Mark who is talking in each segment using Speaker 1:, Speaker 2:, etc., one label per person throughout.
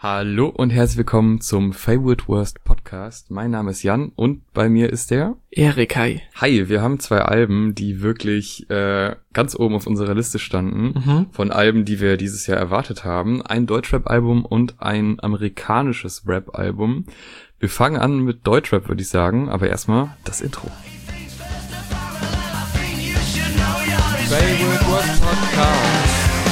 Speaker 1: Hallo und herzlich willkommen zum Favorite Worst Podcast. Mein Name ist Jan und bei mir ist der
Speaker 2: Erik. Hi.
Speaker 1: Hi, wir haben 2 Alben, die wirklich ganz oben auf unserer Liste standen. Von Alben, die wir dieses Jahr erwartet haben. Ein Deutschrap-Album und ein amerikanisches Rap-Album. Wir fangen an mit Deutschrap, würde ich sagen, aber erstmal das Intro. Favorite Worst Podcast.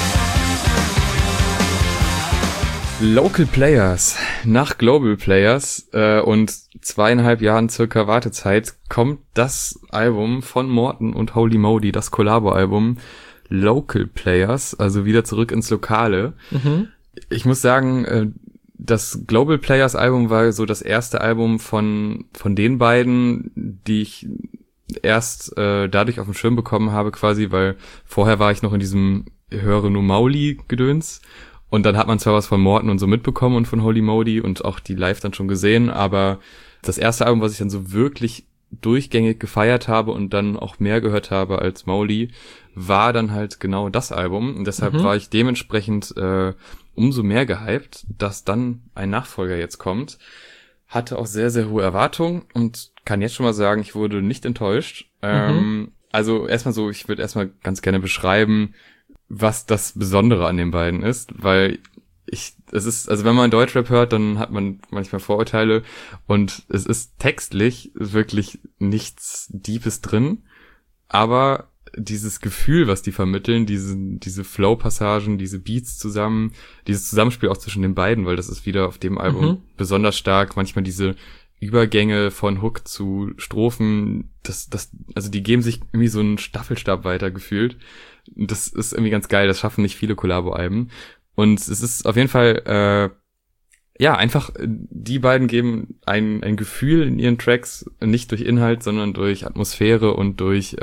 Speaker 1: Local Players. Nach Global Players und 2,5 Jahren circa Wartezeit kommt das Album von Morten und Holy Modi, das Collabo-Album Local Players, also wieder zurück ins Lokale. Ich muss sagen, das Global Players Album war so das erste Album von den beiden, die ich erst dadurch auf dem Schirm bekommen habe quasi, weil vorher war ich noch in diesem höre nur Mauli-Gedöns. Und dann hat man zwar was von Morten und so mitbekommen und von Holy Modi und auch die live dann schon gesehen, aber das erste Album, was ich dann so wirklich durchgängig gefeiert habe und dann auch mehr gehört habe als Mauli, war dann halt genau das Album. Und deshalb war ich dementsprechend umso mehr gehypt, dass dann ein Nachfolger jetzt kommt. Hatte auch sehr, sehr hohe Erwartungen und kann jetzt schon mal sagen, ich wurde nicht enttäuscht. Also erstmal so, ich würde erstmal ganz gerne beschreiben, was das Besondere an den beiden ist, weil also wenn man Deutschrap hört, dann hat man manchmal Vorurteile und es ist textlich wirklich nichts Deepes drin, aber dieses Gefühl, was die vermitteln, diese Flow-Passagen, diese Beats zusammen, dieses Zusammenspiel auch zwischen den beiden, weil das ist wieder auf dem Album besonders stark, manchmal diese Übergänge von Hook zu Strophen, also die geben sich irgendwie so einen Staffelstab weiter gefühlt. Das ist irgendwie ganz geil, das schaffen nicht viele Collabo-Alben. Und es ist auf jeden Fall, einfach, die beiden geben ein Gefühl in ihren Tracks, nicht durch Inhalt, sondern durch Atmosphäre und durch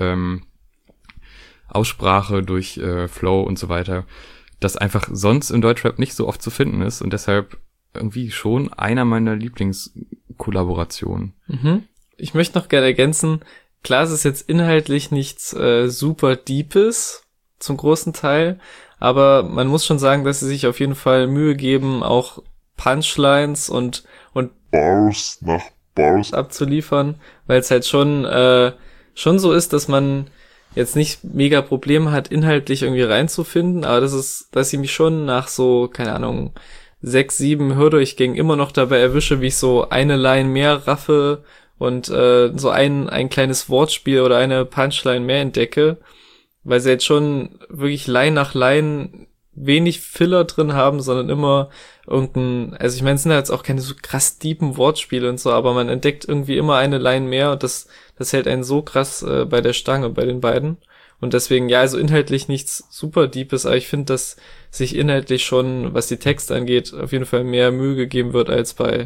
Speaker 1: Aussprache, durch Flow und so weiter, das einfach sonst im Deutschrap nicht so oft zu finden ist und deshalb irgendwie schon einer meiner Lieblingskollaborationen.
Speaker 2: Ich möchte noch gerne ergänzen, klar, es ist jetzt inhaltlich nichts super Deepes, zum großen Teil, aber man muss schon sagen, dass sie sich auf jeden Fall Mühe geben, auch Punchlines und
Speaker 3: Bars nach Bars
Speaker 2: abzuliefern, weil es halt schon so ist, dass man jetzt nicht mega Probleme hat, inhaltlich irgendwie reinzufinden, aber dass ich mich schon nach so, keine Ahnung, 6, 7 Hördurchgängen immer noch dabei erwische, wie ich so eine Line mehr raffe und so ein kleines Wortspiel oder eine Punchline mehr entdecke, weil sie jetzt schon wirklich Line nach Line wenig Filler drin haben, sondern immer also ich meine, es sind ja jetzt auch keine so krass deepen Wortspiele und so, aber man entdeckt irgendwie immer eine Line mehr und das hält einen so krass bei der Stange bei den beiden. Und deswegen, ja, also inhaltlich nichts super Deepes, aber ich finde, dass sich inhaltlich schon, was die Texte angeht, auf jeden Fall mehr Mühe gegeben wird als bei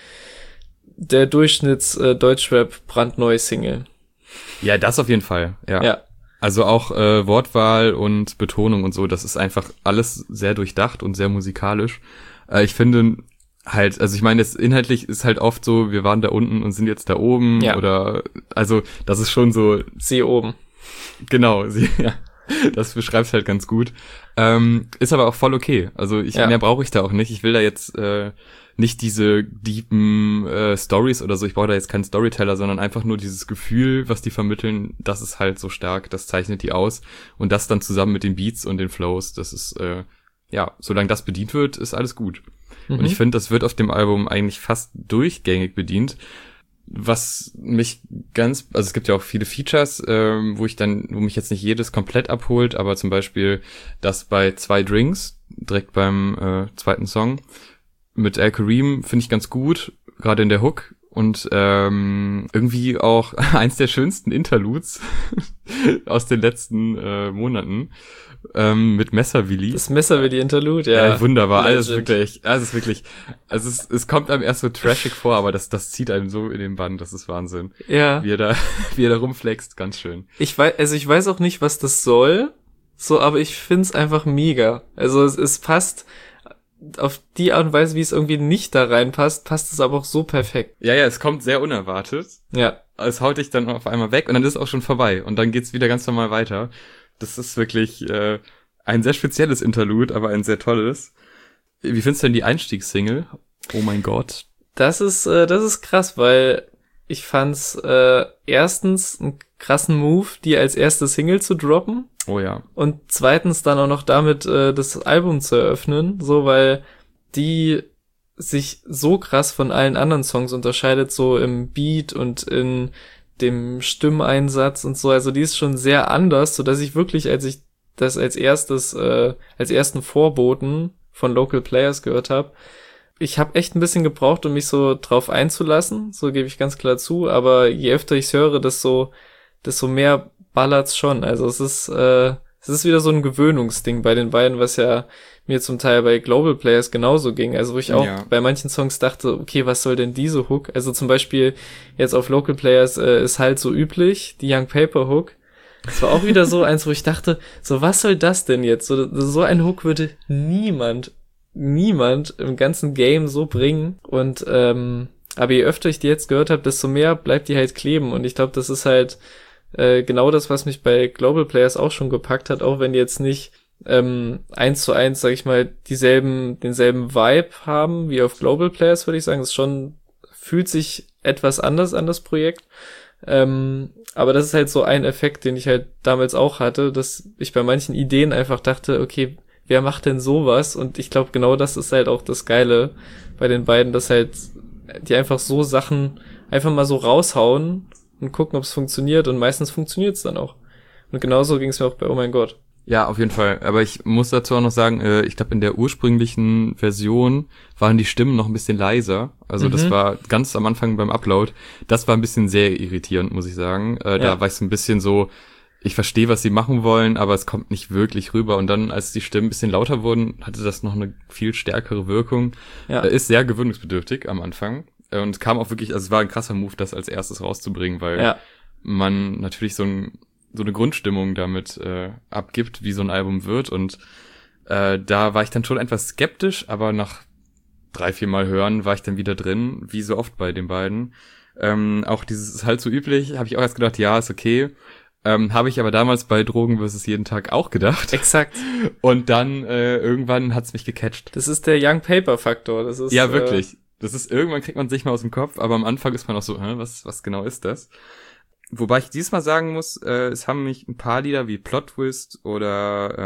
Speaker 2: der Durchschnitts-Deutschrap brandneue Single.
Speaker 1: Ja, das auf jeden Fall, ja. Also auch Wortwahl und Betonung und so, das ist einfach alles sehr durchdacht und sehr musikalisch. Ich finde halt, also ich meine, jetzt inhaltlich ist halt oft so, wir waren da unten und sind jetzt da oben oder, also das ist schon so.
Speaker 2: Sie oben.
Speaker 1: Genau, das beschreibt halt ganz gut. Ist aber auch voll okay. Also mehr brauche ich da auch nicht. Ich will da jetzt nicht diese deepen Stories oder so. Ich brauche da jetzt keinen Storyteller, sondern einfach nur dieses Gefühl, was die vermitteln. Das ist halt so stark. Das zeichnet die aus. Und das dann zusammen mit den Beats und den Flows, das ist, solange das bedient wird, ist alles gut. Und ich finde, das wird auf dem Album eigentlich fast durchgängig bedient. Was mich also es gibt ja auch viele Features, wo mich jetzt nicht jedes komplett abholt, aber zum Beispiel das bei 2 Drinks, direkt beim zweiten Song, mit Al Kareem finde ich ganz gut, gerade in der Hook und irgendwie auch eins der schönsten Interludes aus den letzten Monaten mit Messerwilli.
Speaker 2: Das Messerwilli-Interlude, ja.
Speaker 1: Wunderbar, alles wirklich, also es kommt einem erst so trashig vor, aber das zieht einem so in den Bann, das ist Wahnsinn.
Speaker 2: Ja.
Speaker 1: Wie er da rumflext, ganz schön.
Speaker 2: Ich weiß auch nicht, was das soll, so, aber ich find's einfach mega. Also es passt auf die Art und Weise, wie es irgendwie nicht da reinpasst, passt es aber auch so perfekt.
Speaker 1: Ja, es kommt sehr unerwartet.
Speaker 2: Ja.
Speaker 1: Es haut dich dann auf einmal weg und dann ist es auch schon vorbei und dann geht's wieder ganz normal weiter. Das ist wirklich ein sehr spezielles Interlude, aber ein sehr tolles. Wie findest du denn die Einstiegssingle? Oh mein Gott.
Speaker 2: Das ist krass, weil ich fand's erstens einen krassen Move, die als erste Single zu droppen.
Speaker 1: Oh ja.
Speaker 2: Und zweitens dann auch noch damit das Album zu eröffnen, so, weil die sich so krass von allen anderen Songs unterscheidet, so im Beat und in dem Stimmeinsatz und so. Also die ist schon sehr anders, so dass ich wirklich, als ich das als ersten Vorboten von Local Players gehört habe, ich habe echt ein bisschen gebraucht, um mich so drauf einzulassen, so gebe ich ganz klar zu, aber je öfter ich höre, desto mehr ballert's schon. Also es ist wieder so ein Gewöhnungsding bei den beiden, was ja mir zum Teil bei Global Players genauso ging. Also wo ich auch bei manchen Songs dachte, okay, was soll denn diese Hook? Also zum Beispiel jetzt auf Local Players ist halt so üblich, die Young Paper Hook. Das war auch wieder so eins, wo ich dachte, so was soll das denn jetzt? So ein Hook würde niemand im ganzen Game so bringen. Und aber je öfter ich die jetzt gehört habe, desto mehr bleibt die halt kleben. Und ich glaube, das ist halt genau das, was mich bei Global Players auch schon gepackt hat, auch wenn die jetzt nicht 1:1, sag ich mal, denselben Vibe haben wie auf Global Players, würde ich sagen. Es schon fühlt sich etwas anders an, das Projekt. Aber das ist halt so ein Effekt, den ich halt damals auch hatte, dass ich bei manchen Ideen einfach dachte, okay, wer macht denn sowas? Und ich glaube, genau das ist halt auch das Geile bei den beiden, dass halt die einfach so Sachen einfach mal so raushauen und gucken, ob es funktioniert, und meistens funktioniert es dann auch. Und genauso ging es mir auch bei Oh mein Gott.
Speaker 1: Ja, auf jeden Fall. Aber ich muss dazu auch noch sagen, ich glaube, in der ursprünglichen Version waren die Stimmen noch ein bisschen leiser. Also das war ganz am Anfang beim Upload. Das war ein bisschen sehr irritierend, muss ich sagen. Da war ich so ein bisschen so, ich verstehe, was sie machen wollen, aber es kommt nicht wirklich rüber. Und dann, als die Stimmen ein bisschen lauter wurden, hatte das noch eine viel stärkere Wirkung.
Speaker 2: Ja.
Speaker 1: Ist sehr gewöhnungsbedürftig am Anfang. Und kam auch wirklich, also es war ein krasser Move, das als erstes rauszubringen, weil man natürlich so eine Grundstimmung damit abgibt, wie so ein Album wird. Und da war ich dann schon etwas skeptisch, aber nach 3-4 Mal hören war ich dann wieder drin, wie so oft bei den beiden. Auch dieses ist halt so üblich, habe ich auch erst gedacht, ja, ist okay. Habe ich aber damals bei Drogen vs. jeden Tag auch gedacht.
Speaker 2: Exakt.
Speaker 1: Und dann irgendwann hat's mich gecatcht.
Speaker 2: Das ist der Young Paper Faktor. Das ist
Speaker 1: ja, wirklich. Das ist, irgendwann kriegt man sich mal aus dem Kopf, aber am Anfang ist man auch so, was genau ist das? Wobei ich diesmal sagen muss, es haben mich ein paar Lieder wie Plot Twist oder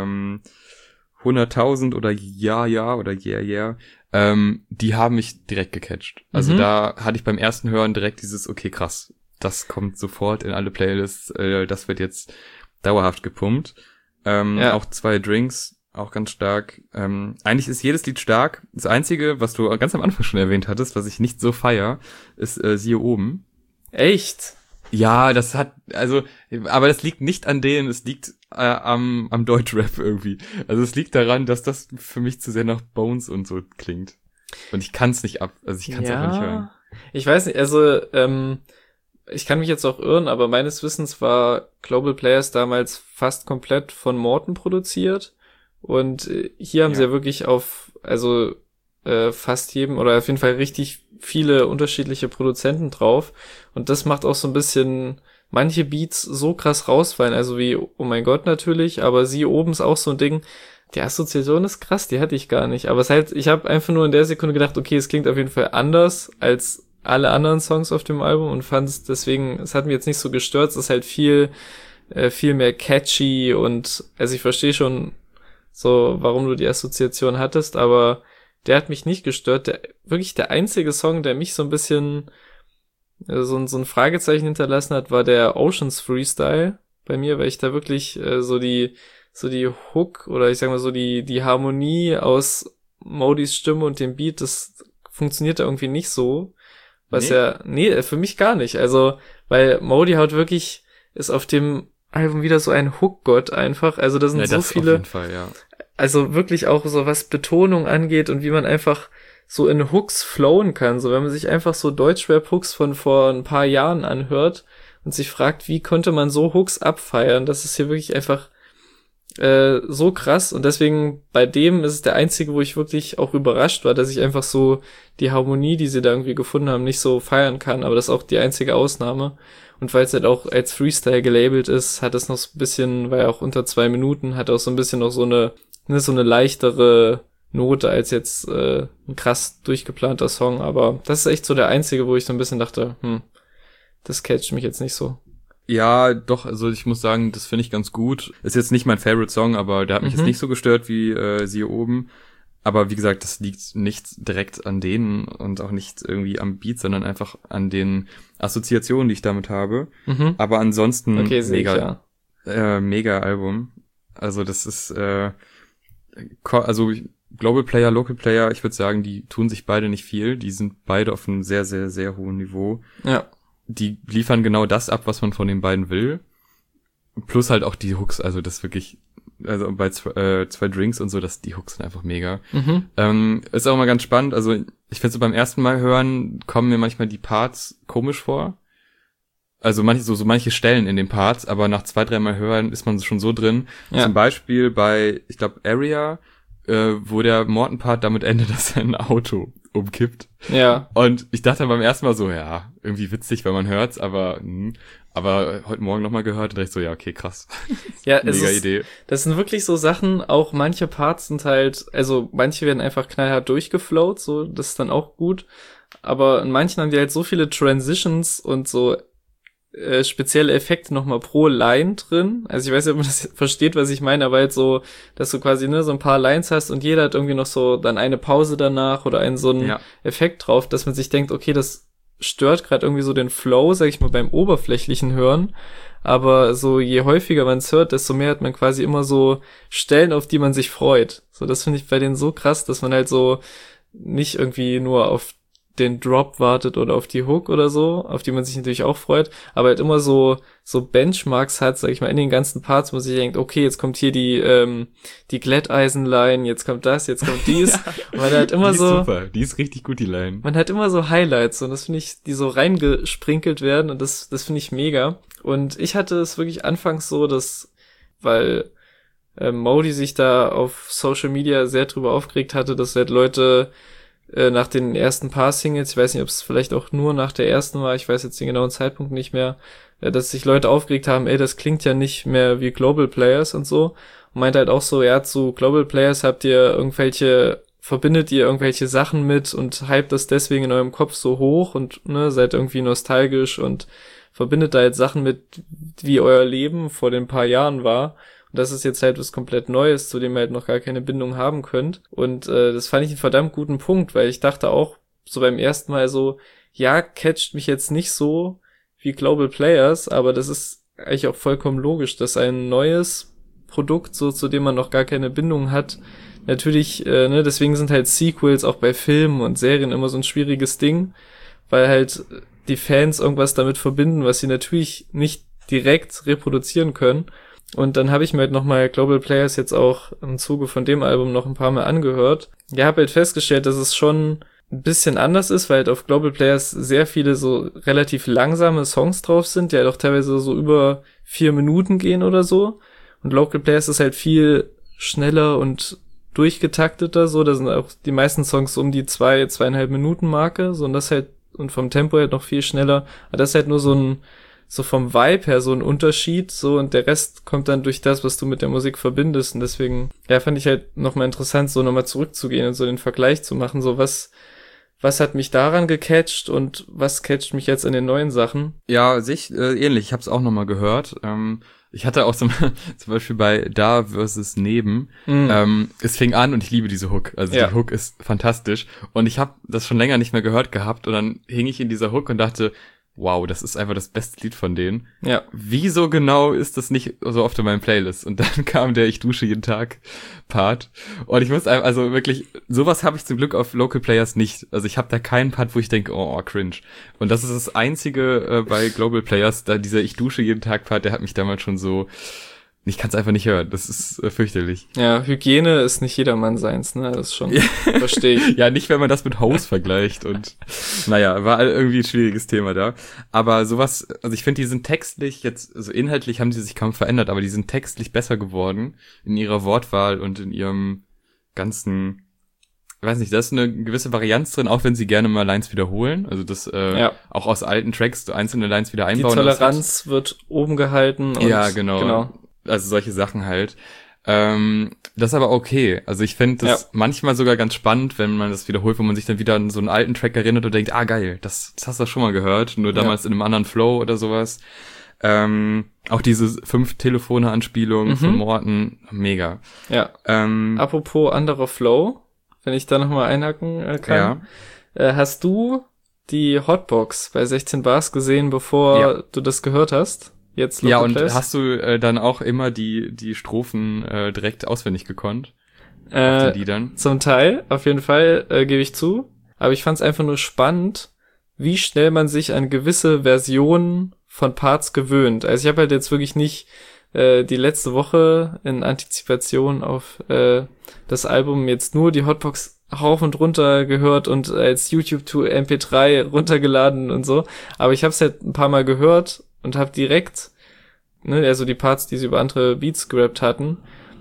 Speaker 1: 100.000 oder Ja oder Yeah, die haben mich direkt gecatcht. Also da hatte ich beim ersten Hören direkt dieses, okay, krass, das kommt sofort in alle Playlists, das wird jetzt dauerhaft gepumpt. Auch 2 Drinks, auch ganz stark. Eigentlich ist jedes Lied stark. Das Einzige, was du ganz am Anfang schon erwähnt hattest, was ich nicht so feier, ist Siehe oben.
Speaker 2: Echt?
Speaker 1: Ja, das hat, also, aber das liegt nicht an denen, es liegt am Deutschrap irgendwie. Also es liegt daran, dass das für mich zu sehr nach Bones und so klingt. Und ich kann es nicht einfach nicht hören.
Speaker 2: Ich weiß nicht, also, ich kann mich jetzt auch irren, aber meines Wissens war Global Players damals fast komplett von Morten produziert. Und hier haben sie ja wirklich fast jedem oder auf jeden Fall richtig viele unterschiedliche Produzenten drauf. Und das macht auch so ein bisschen manche Beats so krass rausfallen. Also wie Oh mein Gott natürlich, aber sie oben ist auch so ein Ding. Die Assoziation ist krass, die hatte ich gar nicht. Aber es halt, ich habe einfach nur in der Sekunde gedacht, okay, es klingt auf jeden Fall anders als alle anderen Songs auf dem Album und fand es deswegen, es hat mich jetzt nicht so gestört. Es ist halt viel mehr catchy und also ich verstehe schon so, warum du die Assoziation hattest, aber der hat mich nicht gestört. Wirklich der einzige Song, der mich so ein bisschen so ein Fragezeichen hinterlassen hat, war der Oceans Freestyle bei mir, weil ich da wirklich so die Hook oder ich sag mal so die Harmonie aus Modis Stimme und dem Beat, das funktioniert da irgendwie nicht so. Für mich gar nicht. Also, weil Modi halt wirklich ist auf dem Album wieder so ein Hook-Gott einfach. Also da sind so viele.
Speaker 1: Auf jeden Fall, ja.
Speaker 2: Also wirklich auch so was Betonung angeht und wie man einfach so in Hooks flowen kann. So wenn man sich einfach so Deutschrap-Hooks von vor ein paar Jahren anhört und sich fragt, wie konnte man so Hooks abfeiern? Das ist hier wirklich einfach so krass. Und deswegen bei dem ist es der einzige, wo ich wirklich auch überrascht war, dass ich einfach so die Harmonie, die sie da irgendwie gefunden haben, nicht so feiern kann. Aber das ist auch die einzige Ausnahme. Und weil es halt auch als Freestyle gelabelt ist, hat es noch so ein bisschen, war ja auch unter 2 Minuten, hat auch so ein bisschen noch so eine leichtere Note als jetzt ein krass durchgeplanter Song, aber das ist echt so der einzige, wo ich so ein bisschen dachte, das catcht mich jetzt nicht so.
Speaker 1: Ja, doch, also ich muss sagen, das finde ich ganz gut. Ist jetzt nicht mein Favorite Song, aber der hat mich jetzt nicht so gestört wie siehe oben. Aber wie gesagt, das liegt nicht direkt an denen und auch nicht irgendwie am Beat, sondern einfach an den Assoziationen, die ich damit habe. Aber ansonsten
Speaker 2: Okay,
Speaker 1: mega Album. Also das ist also Global Player, Local Player, ich würde sagen, die tun sich beide nicht viel. Die sind beide auf einem sehr, sehr, sehr hohen Niveau.
Speaker 2: Ja.
Speaker 1: Die liefern genau das ab, was man von den beiden will. Plus halt auch die Hooks, also das wirklich, also bei zwei Drinks und so, die Hooks sind einfach mega. Ist auch mal ganz spannend, also ich finde so beim ersten Mal hören, kommen mir manchmal die Parts komisch vor. Also manche Stellen in den Parts, aber nach 2-3 Mal hören ist man schon so drin. Ja. Zum Beispiel bei, ich glaube, Area, wo der Morten-Part damit endet, dass er ein Auto umkippt.
Speaker 2: Ja.
Speaker 1: Und ich dachte beim ersten Mal so, ja, irgendwie witzig, wenn man hört's, aber heute Morgen nochmal gehört und dachte ich so, ja, okay, krass.
Speaker 2: Ja,
Speaker 1: mega Idee.
Speaker 2: Das sind wirklich so Sachen, auch manche Parts sind halt, also manche werden einfach knallhart durchgeflowt, so, das ist dann auch gut. Aber in manchen haben die halt so viele Transitions und so spezielle Effekte nochmal pro Line drin. Also ich weiß nicht, ob man das versteht, was ich meine, aber halt so, dass du quasi so ein paar Lines hast und jeder hat irgendwie noch so dann eine Pause danach oder so einen Effekt drauf, dass man sich denkt, okay, das stört gerade irgendwie so den Flow, sag ich mal, beim oberflächlichen Hören. Aber so je häufiger man es hört, desto mehr hat man quasi immer so Stellen, auf die man sich freut. So, das finde ich bei denen so krass, dass man halt so nicht irgendwie nur auf den Drop wartet oder auf die Hook oder so, auf die man sich natürlich auch freut, aber halt immer so Benchmarks hat, sag ich mal, in den ganzen Parts, wo man sich denkt, okay, jetzt kommt hier die Glätteisenline, jetzt kommt das, jetzt kommt dies. Und man hat immer
Speaker 1: die ist super, die ist richtig gut, die Line.
Speaker 2: Man hat immer so Highlights und das finde ich, die so reingesprinkelt werden und das finde ich mega. Und ich hatte es wirklich anfangs so, dass, weil Modi sich da auf Social Media sehr drüber aufgeregt hatte, dass halt Leute nach den ersten paar Singles, ich weiß nicht, ob es vielleicht auch nur nach der ersten war, ich weiß jetzt den genauen Zeitpunkt nicht mehr, dass sich Leute aufgeregt haben, das klingt ja nicht mehr wie Global Players und so. Und meint halt auch so, ja, zu Global Players verbindet ihr irgendwelche Sachen mit und hypt das deswegen in eurem Kopf so hoch und seid irgendwie nostalgisch und verbindet da jetzt Sachen mit, wie euer Leben vor den paar Jahren war. Und das ist jetzt halt was komplett Neues, zu dem ihr halt noch gar keine Bindung haben könnt. Und das fand ich einen verdammt guten Punkt, weil ich dachte auch so beim ersten Mal so, ja, catcht mich jetzt nicht so wie Global Players, aber das ist eigentlich auch vollkommen logisch, dass ein neues Produkt, so zu dem man noch gar keine Bindung hat, natürlich, deswegen sind halt Sequels auch bei Filmen und Serien immer so ein schwieriges Ding, weil halt die Fans irgendwas damit verbinden, was sie natürlich nicht direkt reproduzieren können. Und dann habe ich mir halt nochmal Global Players jetzt auch im Zuge von dem Album noch ein paar Mal angehört. Ja, habe halt festgestellt, dass es schon ein bisschen anders ist, weil halt auf Global Players sehr viele so relativ langsame Songs drauf sind, die halt auch teilweise so über 4 Minuten gehen oder so. Und Local Players ist halt viel schneller und durchgetakteter, so, da sind auch die meisten Songs um die 2,5 Minuten Marke, so, und das halt, und vom Tempo halt noch viel schneller. Aber das ist halt nur so vom Vibe her so ein Unterschied, so, und der Rest kommt dann durch das, was du mit der Musik verbindest, und deswegen, ja, fand ich halt nochmal interessant, so nochmal zurückzugehen und so den Vergleich zu machen, so was hat mich daran gecatcht und was catcht mich jetzt in den neuen Sachen?
Speaker 1: Ja, ähnlich, ich hab's auch nochmal gehört, ich hatte auch zum Beispiel bei Da versus Neben, es fing an und ich liebe diese Hook, also die Hook ist fantastisch und ich habe das schon länger nicht mehr gehört gehabt und dann hing ich in dieser Hook und dachte, wow, das ist einfach das beste Lied von denen.
Speaker 2: Ja.
Speaker 1: Wieso genau ist das nicht so oft in meinem Playlist? Und dann kam der Ich dusche jeden Tag Part. Und ich muss einfach, also wirklich, sowas habe ich zum Glück auf Local Players nicht. Also ich habe da keinen Part, wo ich denke, oh, cringe. Und das ist das Einzige bei Global Players, da dieser Ich dusche jeden Tag Part, der hat mich damals schon so, ich kann es einfach nicht hören. Das ist fürchterlich.
Speaker 2: Ja, Hygiene ist nicht jedermann seins, ne? Das ist schon, verstehe ich.
Speaker 1: Ja, nicht, wenn man das mit House vergleicht und naja, war irgendwie ein schwieriges Thema da. Aber sowas, also ich finde, die sind textlich jetzt, also inhaltlich haben die sich kaum verändert, aber die sind textlich besser geworden in ihrer Wortwahl und in ihrem ganzen, ich weiß nicht, da ist eine gewisse Varianz drin, auch wenn sie gerne mal Lines wiederholen. Also das auch aus alten Tracks so einzelne Lines wieder einbauen.
Speaker 2: Die Toleranz wird oben gehalten. Und
Speaker 1: ja, genau. Also solche Sachen halt. Das ist aber okay. Also ich finde das manchmal sogar ganz spannend, wenn man das wiederholt, wo man sich dann wieder an so einen alten Track erinnert und denkt, geil, das hast du schon mal gehört, nur damals in einem anderen Flow oder sowas. Auch diese 5 Telefone-Anspielungen von Morten, mega.
Speaker 2: Ja. Apropos anderer Flow, wenn ich da nochmal einhaken kann. Ja. Hast du die Hotbox bei 16 Bars gesehen, bevor du das gehört hast? Jetzt
Speaker 1: ja, und hast du dann auch immer die Strophen direkt auswendig gekonnt? Auf den Liedern?
Speaker 2: Zum Teil, auf jeden Fall, gebe ich zu. Aber ich fand es einfach nur spannend, wie schnell man sich an gewisse Versionen von Parts gewöhnt. Also ich habe halt jetzt wirklich nicht die letzte Woche in Antizipation auf das Album jetzt nur die Hotbox rauf und runter gehört und als YouTube to MP3 runtergeladen und so. Aber ich habe es halt ein paar Mal gehört und habe direkt, also die Parts, die sie über andere Beats gerappt hatten,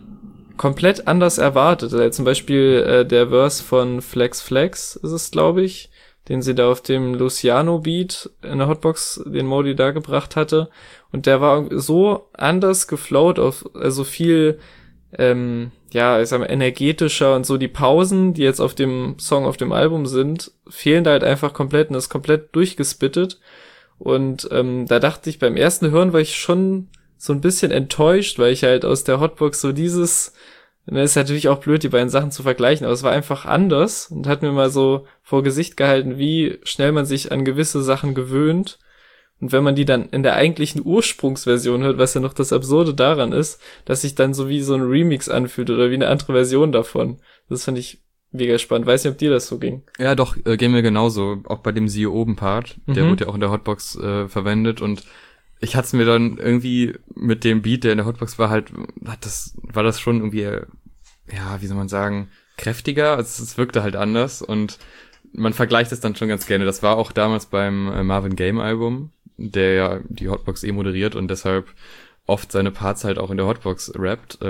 Speaker 2: komplett anders erwartet. Also zum Beispiel der Verse von Flex Flex ist es, glaube ich, den sie da auf dem Luciano-Beat in der Hotbox, den Modi da gebracht hatte. Und der war so anders geflowt, also viel, ich sag mal, energetischer und so. Die Pausen, die jetzt auf dem Song auf dem Album sind, fehlen da halt einfach komplett und ist komplett durchgespittet. Und da dachte ich, beim ersten Hören war ich schon so ein bisschen enttäuscht, weil ich halt aus der Hotbox so dieses, ist natürlich auch blöd, die beiden Sachen zu vergleichen, aber es war einfach anders und hat mir mal so vor Gesicht gehalten, wie schnell man sich an gewisse Sachen gewöhnt. Und wenn man die dann in der eigentlichen Ursprungsversion hört, was ja noch das Absurde daran ist, dass sich dann so wie so ein Remix anfühlt oder wie eine andere Version davon. Das fand ich mega spannend. Weiß nicht, ob dir das so ging.
Speaker 1: Ja, doch, gehen wir genauso. Auch bei dem Siehe oben Part, der wurde ja auch in der Hotbox verwendet und ich hatte es mir dann irgendwie mit dem Beat, der in der Hotbox war, war das schon irgendwie, wie soll man sagen, kräftiger. Also es wirkte halt anders und man vergleicht es dann schon ganz gerne. Das war auch damals beim Marvin Game Album, der ja die Hotbox moderiert und deshalb oft seine Parts halt auch in der Hotbox rappt.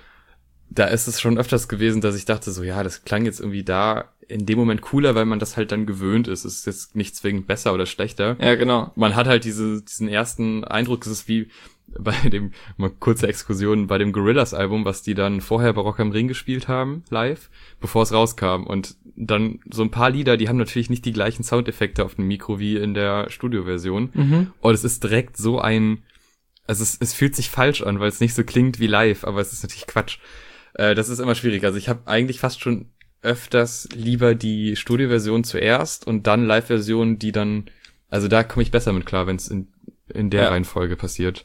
Speaker 1: Da ist es schon öfters gewesen, dass ich dachte so, ja, das klang jetzt irgendwie da in dem Moment cooler, weil man das halt dann gewöhnt ist. Es ist jetzt nicht zwingend besser oder schlechter.
Speaker 2: Ja, genau.
Speaker 1: Man hat halt diesen ersten Eindruck, es ist wie bei dem, mal kurze Exkursion, bei dem Gorillaz-Album, was die dann vorher bei Rock am Ring gespielt haben, live, bevor es rauskam. Und dann so ein paar Lieder, die haben natürlich nicht die gleichen Soundeffekte auf dem Mikro wie in der Studioversion. Und es ist direkt so also es fühlt sich falsch an, weil es nicht so klingt wie live, aber es ist natürlich Quatsch. Das ist immer schwierig. Also ich habe eigentlich fast schon öfters lieber die Studioversion zuerst und dann Live-Version, die dann, also da komme ich besser mit klar, wenn es in der Reihenfolge passiert.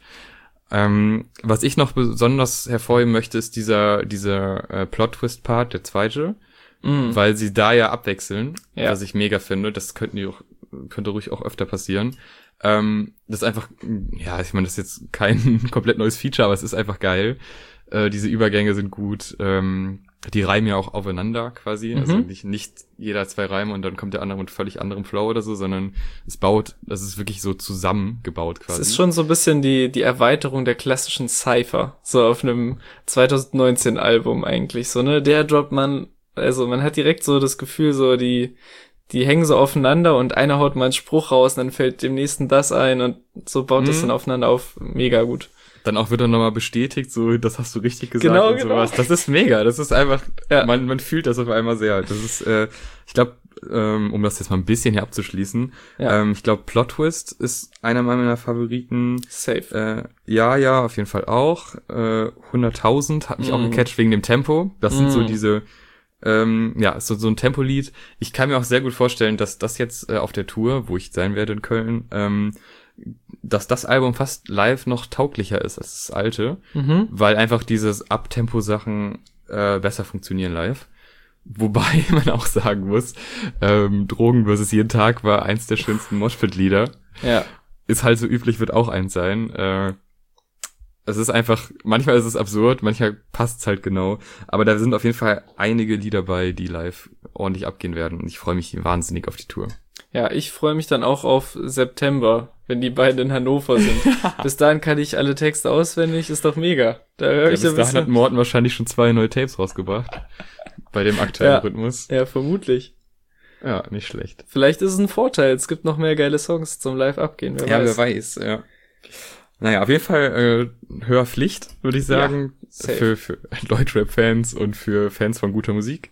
Speaker 1: Was ich noch besonders hervorheben möchte, ist dieser Plot-Twist-Part, der zweite, weil sie da ja abwechseln, was ich mega finde. Das könnte ruhig auch öfter passieren. Das ist einfach, ich meine, das ist jetzt kein komplett neues Feature, aber es ist einfach geil. Diese Übergänge sind gut. Die reimen ja auch aufeinander quasi. Also nicht jeder 2 Reime und dann kommt der andere mit völlig anderem Flow oder so, sondern das ist wirklich so zusammengebaut quasi.
Speaker 2: Es ist schon so ein bisschen die Erweiterung der klassischen Cypher. So auf einem 2019 Album eigentlich. So, ne? Der droppt man hat direkt so das Gefühl, so die hängen so aufeinander und einer haut mal einen Spruch raus und dann fällt dem nächsten das ein und so baut das dann aufeinander auf. Mega gut.
Speaker 1: Dann auch wird dann nochmal bestätigt, so, das hast du richtig gesagt und sowas. Das ist mega, das ist einfach, man fühlt das auf einmal sehr. Das ist, ich glaube, um das jetzt mal ein bisschen hier abzuschließen, ich glaube, Plot Twist ist einer meiner Favoriten.
Speaker 2: Safe.
Speaker 1: Ja, auf jeden Fall auch. 100.000 hat mich auch gecatcht wegen dem Tempo. Das sind so diese, ist so ein Tempolied. Ich kann mir auch sehr gut vorstellen, dass das jetzt auf der Tour, wo ich sein werde in Köln, dass das Album fast live noch tauglicher ist als das alte, weil einfach dieses Abtempo-Sachen besser funktionieren live. Wobei man auch sagen muss, Drogen versus jeden Tag war eins der schönsten Moshpit-Lieder.
Speaker 2: Ja.
Speaker 1: Ist halt so üblich, wird auch eins sein. Es ist einfach, manchmal ist es absurd, manchmal passt es halt genau. Aber da sind auf jeden Fall einige Lieder bei, die live ordentlich abgehen werden. Und ich freue mich wahnsinnig auf die Tour.
Speaker 2: Ja, ich freue mich dann auch auf September, wenn die beiden in Hannover sind. Bis dahin kann ich alle Texte auswendig, ist doch mega. Da höre ich
Speaker 1: bis dahin hat Morten wahrscheinlich schon 2 neue Tapes rausgebracht. Bei dem aktuellen Rhythmus.
Speaker 2: Ja, vermutlich.
Speaker 1: Ja, nicht schlecht.
Speaker 2: Vielleicht ist es ein Vorteil, es gibt noch mehr geile Songs zum Live-Abgehen,
Speaker 1: wer weiß. Ja. Naja, auf jeden Fall Hörpflicht, würde ich sagen,
Speaker 2: safe.
Speaker 1: für Deutschrap-Fans und für Fans von guter Musik.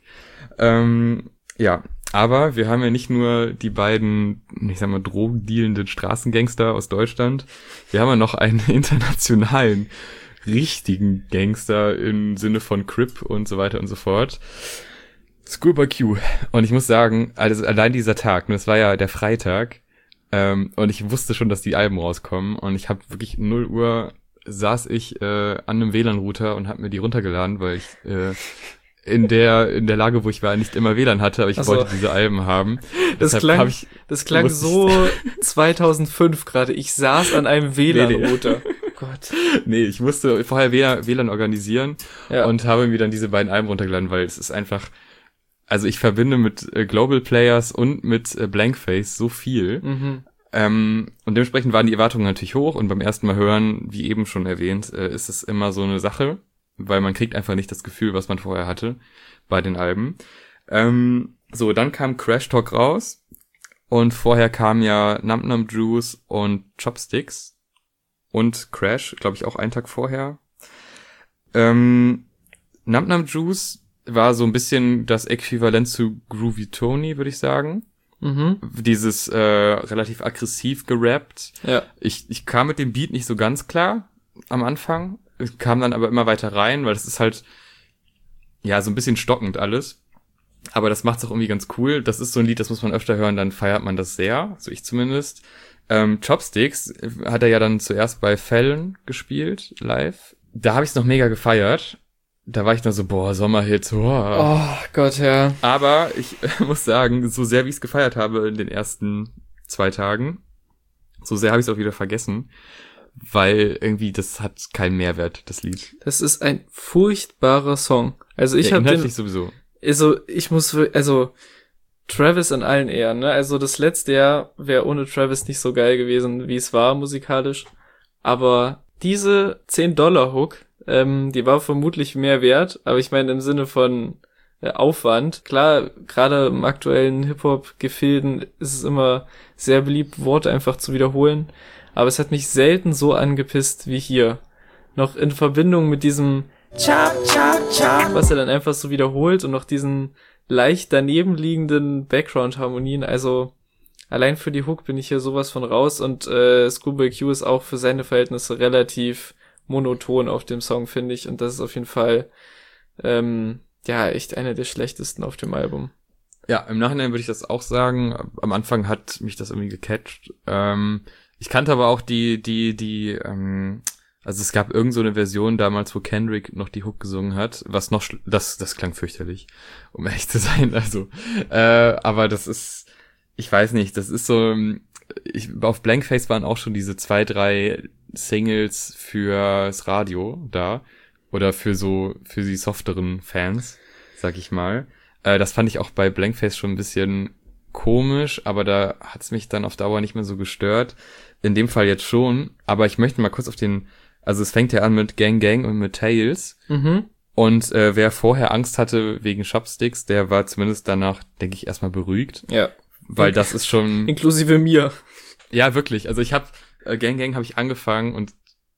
Speaker 1: Ja, aber wir haben ja nicht nur die beiden, ich sag mal, drogendealenden Straßengangster aus Deutschland, wir haben ja noch einen internationalen, richtigen Gangster im Sinne von Crip und so weiter und so fort. Schoolboy Q. Und ich muss sagen, also allein dieser Tag, das war ja der Freitag, und ich wusste schon, dass die Alben rauskommen, und ich habe wirklich 0 Uhr saß ich an einem WLAN-Router und habe mir die runtergeladen, weil ich in der Lage, wo ich war, nicht immer WLAN hatte, aber ich wollte diese Alben haben.
Speaker 2: Das klang so 2005 gerade. Ich saß an einem WLAN-Router. Gott.
Speaker 1: Nee, ich musste vorher WLAN organisieren und habe mir dann diese beiden Alben runtergeladen, weil es ist einfach, also ich verbinde mit Global Players und mit Blankface so viel.
Speaker 2: Mhm.
Speaker 1: Und dementsprechend waren die Erwartungen natürlich hoch, und beim ersten Mal hören, wie eben schon erwähnt, ist es immer so eine Sache, weil man kriegt einfach nicht das Gefühl, was man vorher hatte bei den Alben. So, dann kam Crash Talk raus, und vorher kam ja Num Num Juice und Chopsticks und Crash, glaube ich, auch einen Tag vorher. Num Num Juice war so ein bisschen das Äquivalent zu Groovy Tony, würde ich sagen.
Speaker 2: Mhm.
Speaker 1: Dieses relativ aggressiv gerappt.
Speaker 2: Ja.
Speaker 1: Ich kam mit dem Beat nicht so ganz klar am Anfang. Ich kam dann aber immer weiter rein, weil das ist halt ja so ein bisschen stockend alles. Aber das macht's auch irgendwie ganz cool. Das ist so ein Lied, das muss man öfter hören, dann feiert man das sehr. So ich zumindest. Chopsticks hat er ja dann zuerst bei Fallon gespielt, live. Da habe ich's noch mega gefeiert. Da war ich noch so, boah, Sommerhits,
Speaker 2: Oh Gott, ja.
Speaker 1: Aber ich muss sagen, so sehr wie ich es gefeiert habe in den ersten 2 Tagen, so sehr habe ich es auch wieder vergessen, weil irgendwie das hat keinen Mehrwert, das Lied.
Speaker 2: Das ist ein furchtbarer Song. Also ich habe den
Speaker 1: sowieso.
Speaker 2: Also Travis in allen Ehren, ne? Also das letzte Jahr wäre ohne Travis nicht so geil gewesen, wie es war musikalisch, aber diese $10 Hook, die war vermutlich mehr wert, aber ich meine im Sinne von Aufwand. Klar, gerade im aktuellen Hip-Hop-Gefilden ist es immer sehr beliebt, Worte einfach zu wiederholen, aber es hat mich selten so angepisst wie hier. Noch in Verbindung mit diesem Chap, Chap, Chap, was er dann einfach so wiederholt, und noch diesen leicht daneben liegenden Background-Harmonien. Also allein für die Hook bin ich hier sowas von raus, und Schoolboy Q ist auch für seine Verhältnisse relativ monoton auf dem Song, finde ich, und das ist auf jeden Fall echt einer der schlechtesten auf dem Album.
Speaker 1: Ja, im Nachhinein würde ich das auch sagen. Am Anfang hat mich das irgendwie gecatcht. Ich kannte aber auch also es gab irgend so eine Version damals, wo Kendrick noch die Hook gesungen hat, was noch, das klang fürchterlich, um ehrlich zu sein, also, aber das ist, ich weiß nicht, das ist so, auf Blankface waren auch schon diese 2, 3 Singles fürs Radio da, oder für die softeren Fans, sag ich mal. Das fand ich auch bei Blankface schon ein bisschen komisch, aber da hat's mich dann auf Dauer nicht mehr so gestört. In dem Fall jetzt schon, aber ich möchte mal kurz also es fängt ja an mit Gang Gang und mit Tails.
Speaker 2: Mhm.
Speaker 1: Und wer vorher Angst hatte wegen Chopsticks, der war zumindest danach, denke ich, erstmal beruhigt.
Speaker 2: Ja.
Speaker 1: Weil das ist schon...
Speaker 2: Inklusive mir.
Speaker 1: Ja, wirklich. Also ich habe Gang Gang habe ich angefangen und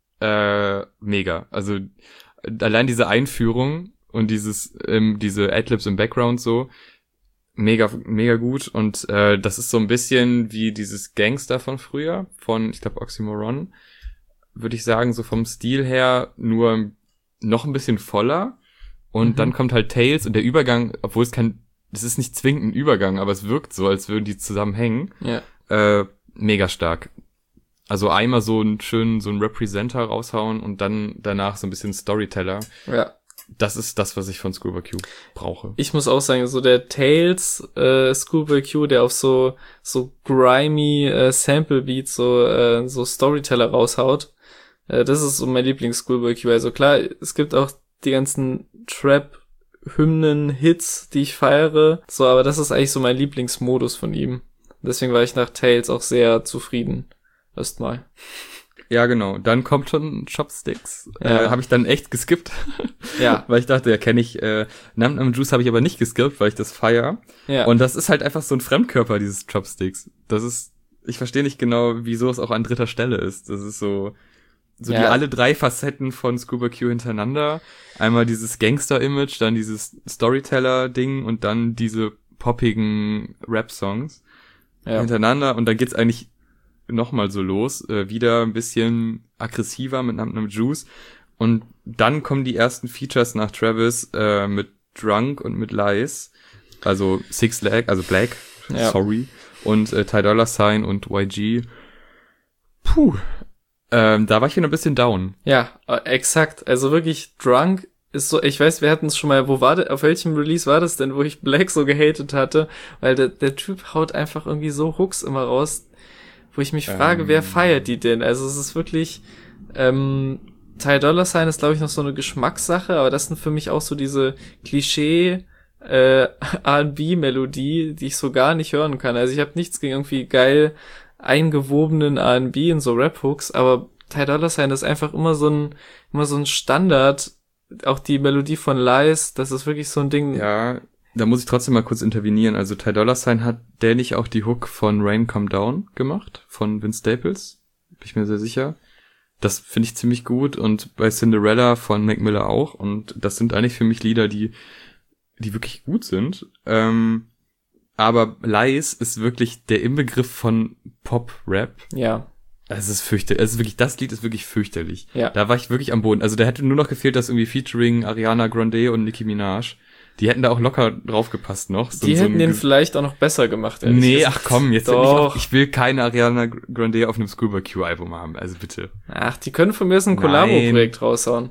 Speaker 1: mega. Also allein diese Einführung und diese Adlibs im Background so, mega, mega gut. Und das ist so ein bisschen wie dieses Gangster von früher, von, ich glaube, Oxymoron, würde ich sagen, so vom Stil her, nur noch ein bisschen voller. Und dann kommt halt Tails, und der Übergang, obwohl das ist nicht zwingend ein Übergang, aber es wirkt so, als würden die zusammenhängen.
Speaker 2: Ja.
Speaker 1: Mega stark. Also einmal so einen Representer raushauen und dann danach so ein bisschen Storyteller.
Speaker 2: Ja.
Speaker 1: Das ist das, was ich von Schoolboy Q brauche.
Speaker 2: Ich muss auch sagen, so der Tails Schoolboy Q, der auf so grimy Sample Beats so Storyteller raushaut, das ist so mein Lieblings-Schoolboy Q. Also klar, es gibt auch die ganzen Trap-Hymnen, Hits, die ich feiere, so, aber das ist eigentlich so mein Lieblingsmodus von ihm. Deswegen war ich nach Tails auch sehr zufrieden. Erstmal.
Speaker 1: Ja, genau. Dann kommt schon Chopsticks.
Speaker 2: Ja.
Speaker 1: Habe ich dann echt geskippt.
Speaker 2: Ja.
Speaker 1: Weil ich dachte, ja, kenne ich. Num Num Juice habe ich aber nicht geskippt, weil ich das feier.
Speaker 2: Ja.
Speaker 1: Und das ist halt einfach so ein Fremdkörper, dieses Chopsticks. Ich verstehe nicht genau, wieso es auch an dritter Stelle ist. Das ist so, so
Speaker 2: Ja.
Speaker 1: die alle 3 Facetten von Scuba Q hintereinander. Einmal dieses Gangster-Image, dann dieses Storyteller-Ding und dann diese poppigen Rap-Songs hintereinander. Und dann geht's eigentlich nochmal so los. Wieder ein bisschen aggressiver mit einem Juice. Und dann kommen die ersten Features nach Travis mit Drunk und mit Lies. Also Black, sorry. Und Ty Dolla $ign und YG. Puh. Da war ich wieder ein bisschen down.
Speaker 2: Ja, exakt. Also wirklich, Drunk ist so, ich weiß, wir hatten es schon mal, auf welchem Release war das denn, wo ich Black so gehatet hatte? Weil der Typ haut einfach irgendwie so Hooks immer raus, wo ich mich frage, wer feiert die denn? Also es ist wirklich, Ty Dolla $ign ist, glaube ich, noch so eine Geschmackssache, aber das sind für mich auch so diese Klischee R&B-Melodie, die ich so gar nicht hören kann. Also ich habe nichts gegen irgendwie geil eingewobenen R&B und so Rap-Hooks, aber Ty Dolla $ign ist einfach immer so ein Standard. Auch die Melodie von Lies, das ist wirklich so ein Ding.
Speaker 1: Ja, da muss ich trotzdem mal kurz intervenieren. Also Ty Dolla $ign hat der nicht auch die Hook von Rain Come Down gemacht? Von Vince Staples? Bin ich mir sehr sicher. Das finde ich ziemlich gut. Und bei Cinderella von Mac Miller auch. Und das sind eigentlich für mich Lieder, die wirklich gut sind. Aber Lies ist wirklich der Inbegriff von Pop-Rap.
Speaker 2: Ja.
Speaker 1: Es ist fürchterlich. Es ist wirklich, das Lied ist wirklich fürchterlich.
Speaker 2: Ja.
Speaker 1: Da war ich wirklich am Boden. Also da hätte nur noch gefehlt, dass irgendwie Featuring Ariana Grande und Nicki Minaj. Die hätten da auch locker draufgepasst noch.
Speaker 2: Die hätten den vielleicht auch noch besser gemacht.
Speaker 1: Nee,
Speaker 2: gesagt.
Speaker 1: ach komm, jetzt
Speaker 2: Doch.
Speaker 1: ich will keine Ariana Grande auf einem Scuba Q Album haben. Also bitte.
Speaker 2: Ach, die können von mir aus ein Collabo-Projekt raushauen.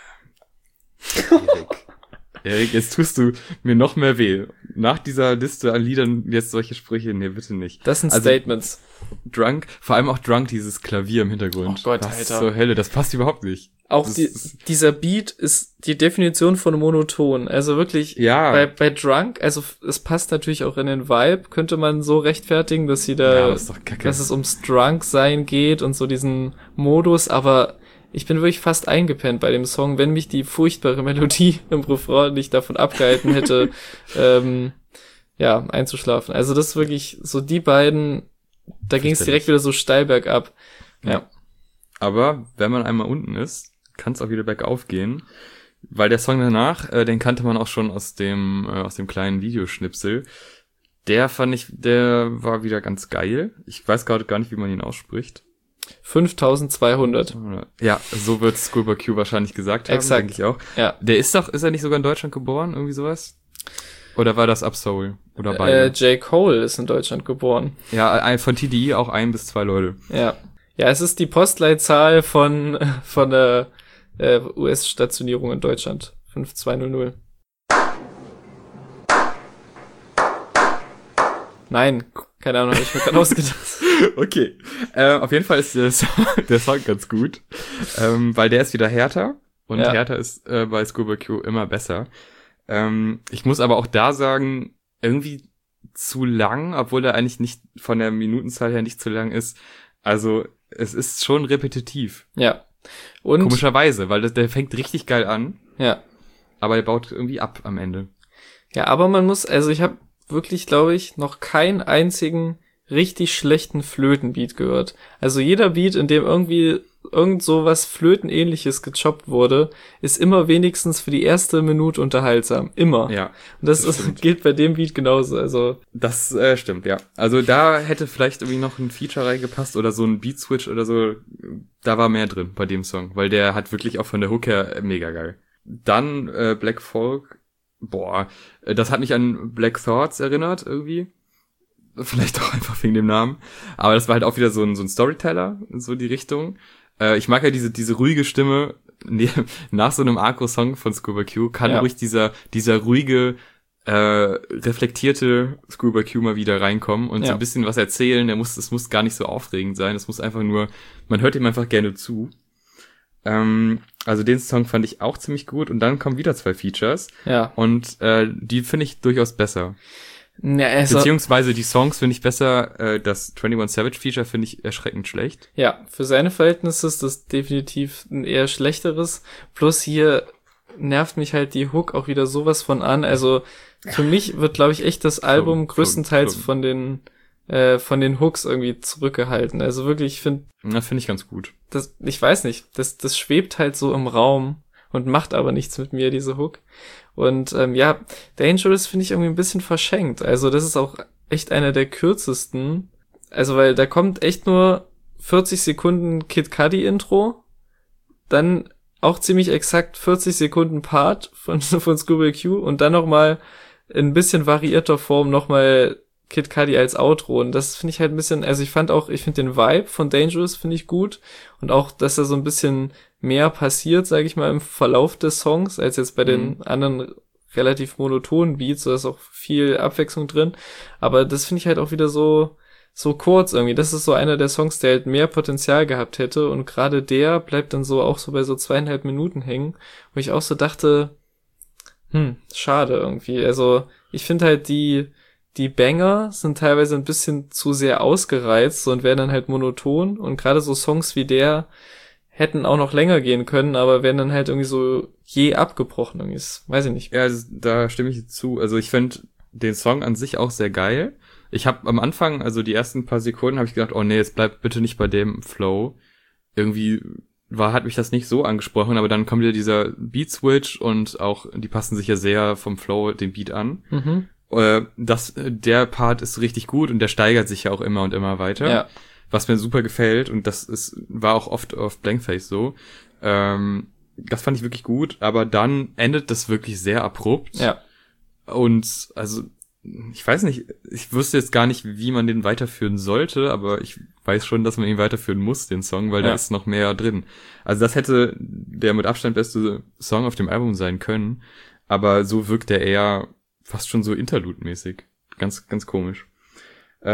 Speaker 1: Erik, jetzt tust du mir noch mehr weh. Nach dieser Liste an Liedern jetzt solche Sprüche, nee, bitte nicht.
Speaker 2: Das sind Statements.
Speaker 1: Drunk, vor allem auch Drunk, dieses Klavier im Hintergrund.
Speaker 2: Oh Gott,
Speaker 1: das
Speaker 2: Alter.
Speaker 1: ist so Hölle, das passt überhaupt nicht.
Speaker 2: Auch dieser Beat ist die Definition von monoton. Also wirklich,
Speaker 1: Ja.
Speaker 2: bei Drunk, also es passt natürlich auch in den Vibe, könnte man so rechtfertigen, dass sie da,
Speaker 1: Ja, das ist doch kacke.
Speaker 2: dass es ums Drunk-Sein geht und so diesen Modus, aber ich bin wirklich fast eingepennt bei dem Song, wenn mich die furchtbare Melodie im Refrain nicht davon abgehalten hätte, einzuschlafen. Also das ist wirklich so die beiden, da ging es direkt wieder so steil bergab. Ja.
Speaker 1: Aber wenn man einmal unten ist, kann es auch wieder bergauf gehen. Weil der Song danach, den kannte man auch schon aus dem kleinen Videoschnipsel. Der war wieder ganz geil. Ich weiß gerade gar nicht, wie man ihn ausspricht.
Speaker 2: 5200.
Speaker 1: Ja, so wird Scuba Q wahrscheinlich gesagt haben,
Speaker 2: Exakt.
Speaker 1: denke ich auch.
Speaker 2: Ja.
Speaker 1: Der ist er nicht sogar in Deutschland geboren, irgendwie sowas? Oder war das Upsoul? Oder beide?
Speaker 2: J. Cole ist in Deutschland geboren.
Speaker 1: Ja, von TDI auch 1 bis 2 Leute.
Speaker 2: Ja. Ja, es ist die Postleitzahl von der US-Stationierung in Deutschland. 5200. Nein, keine Ahnung, habe ich mir gerade ausgedacht.
Speaker 1: Okay. Auf jeden Fall ist der Song ganz gut. Weil der ist wieder härter. Und härter ist bei Scuba Q immer besser. Ich muss aber auch da sagen, irgendwie zu lang, obwohl er eigentlich nicht von der Minutenzahl her nicht zu lang ist. Also es ist schon repetitiv.
Speaker 2: Ja. Und
Speaker 1: komischerweise, weil der fängt richtig geil an.
Speaker 2: Ja.
Speaker 1: Aber er baut irgendwie ab am Ende.
Speaker 2: Ja, aber ich habe wirklich, glaube ich, noch keinen einzigen richtig schlechten Flötenbeat gehört. Also jeder Beat, in dem irgendwie irgend so was Flötenähnliches gechoppt wurde, ist immer wenigstens für die erste Minute unterhaltsam. Immer.
Speaker 1: Ja.
Speaker 2: Und das gilt bei dem Beat genauso. Also
Speaker 1: das stimmt, ja. Also da hätte vielleicht irgendwie noch ein Feature reingepasst oder so ein Beat-Switch oder so. Da war mehr drin bei dem Song, weil der hat wirklich auch von der Hook her mega geil. Dann Black Folk. Boah, das hat mich an Black Thoughts erinnert irgendwie. Vielleicht auch einfach wegen dem Namen. Aber das war halt auch wieder so ein Storyteller, so die Richtung. Ich mag ja diese ruhige Stimme. Nach so einem Agro-Song von Scuba Q kann ruhig dieser ruhige, reflektierte Scuba Q mal wieder reinkommen und so ein bisschen was erzählen. Es muss gar nicht so aufregend sein. Es muss einfach nur, man hört ihm einfach gerne zu. Also den Song fand ich auch ziemlich gut. Und dann kommen wieder 2 Features.
Speaker 2: Ja.
Speaker 1: Und die finde ich durchaus besser.
Speaker 2: Ja,
Speaker 1: Beziehungsweise die Songs finde ich besser, das 21 Savage Feature finde ich erschreckend schlecht.
Speaker 2: Ja, für seine Verhältnisse ist das definitiv ein eher schlechteres. Plus hier nervt mich halt die Hook auch wieder sowas von an. Also für mich wird, glaube ich, echt das Album größtenteils von den von den Hooks irgendwie zurückgehalten. Also wirklich, ich finde...
Speaker 1: Das finde ich ganz gut.
Speaker 2: Ich weiß nicht, das schwebt halt so im Raum und macht aber nichts mit mir, diese Hook. Und Dangerous finde ich irgendwie ein bisschen verschenkt. Also das ist auch echt einer der kürzesten. Also weil da kommt echt nur 40 Sekunden Kid Cudi Intro, dann auch ziemlich exakt 40 Sekunden Part von Schoolboy Q und dann nochmal in ein bisschen variierter Form nochmal Kid Cudi als Outro. Und das finde ich halt ein bisschen, also ich finde den Vibe von Dangerous finde ich gut und auch, dass da so ein bisschen mehr passiert, sage ich mal, im Verlauf des Songs, als jetzt bei den anderen relativ monotonen Beats, da ist auch viel Abwechslung drin, aber das finde ich halt auch wieder so kurz irgendwie. Das ist so einer der Songs, der halt mehr Potenzial gehabt hätte und gerade der bleibt dann so auch so bei so 2,5 Minuten hängen, wo ich auch so dachte, schade irgendwie. Also ich finde halt die Banger sind teilweise ein bisschen zu sehr ausgereizt und werden dann halt monoton und gerade so Songs wie der hätten auch noch länger gehen können, aber werden dann halt irgendwie so je abgebrochen irgendwie. Weiß ich nicht.
Speaker 1: Ja, also, da stimme ich zu. Also ich finde den Song an sich auch sehr geil. Ich habe am Anfang, also die ersten paar Sekunden, habe ich gedacht, oh nee, jetzt bleib bitte nicht bei dem Flow. Irgendwie hat mich das nicht so angesprochen, aber dann kommt wieder dieser Beat-Switch und auch, die passen sich ja sehr vom Flow dem Beat an. Der Part ist richtig gut und der steigert sich ja auch immer und immer weiter.
Speaker 2: Ja.
Speaker 1: Was mir super gefällt und war auch oft auf Blankface so. Das fand ich wirklich gut, aber dann endet das wirklich sehr abrupt.
Speaker 2: Ja.
Speaker 1: Und also ich weiß nicht, ich wüsste jetzt gar nicht, wie man den weiterführen sollte, aber ich weiß schon, dass man ihn weiterführen muss, den Song, weil da ist noch mehr drin. Also das hätte der mit Abstand beste Song auf dem Album sein können, aber so wirkt er eher fast schon so Interlude-mäßig. Ganz, ganz komisch. Die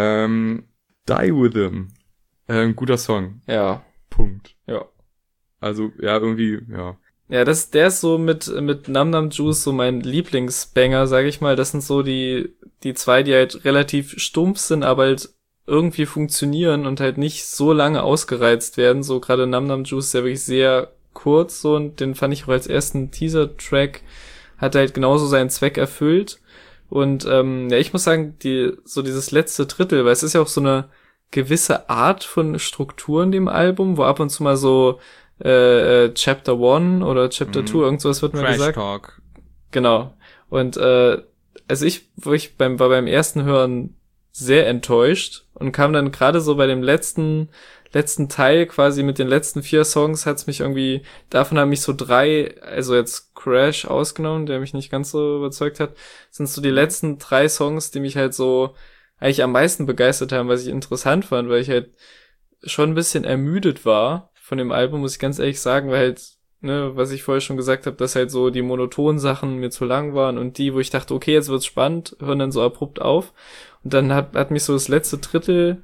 Speaker 1: With Him. Guter Song.
Speaker 2: Ja.
Speaker 1: Punkt.
Speaker 2: Ja.
Speaker 1: Also, ja, irgendwie, ja.
Speaker 2: Ja, der ist so mit Nam Nam Juice so mein Lieblingsbanger, sag ich mal. Das sind so die zwei, die halt relativ stumpf sind, aber halt irgendwie funktionieren und halt nicht so lange ausgereizt werden. So gerade Nam Nam Juice ist ja wirklich sehr kurz so und den fand ich auch als ersten Teaser-Track, hat halt genauso seinen Zweck erfüllt. Und ich muss sagen, dieses letzte Drittel, weil es ist ja auch so eine gewisse Art von Struktur in dem Album, wo ab und zu mal so Chapter 1 oder Chapter 2, irgend sowas wird mir gesagt.
Speaker 1: Trash Talk.
Speaker 2: Genau. Und also ich war beim ersten Hören sehr enttäuscht und kam dann gerade so bei dem letzten Teil quasi mit den letzten 4 Songs hat's mich irgendwie, davon haben mich so 3, also jetzt Crash ausgenommen, der mich nicht ganz so überzeugt hat, sind so die letzten 3 Songs, die mich halt so eigentlich am meisten begeistert haben, was ich interessant fand, weil ich halt schon ein bisschen ermüdet war von dem Album, muss ich ganz ehrlich sagen, weil halt, was ich vorher schon gesagt habe, dass halt so die monotonen Sachen mir zu lang waren und die, wo ich dachte, okay, jetzt wird's spannend, hören dann so abrupt auf. Und dann hat mich so das letzte Drittel,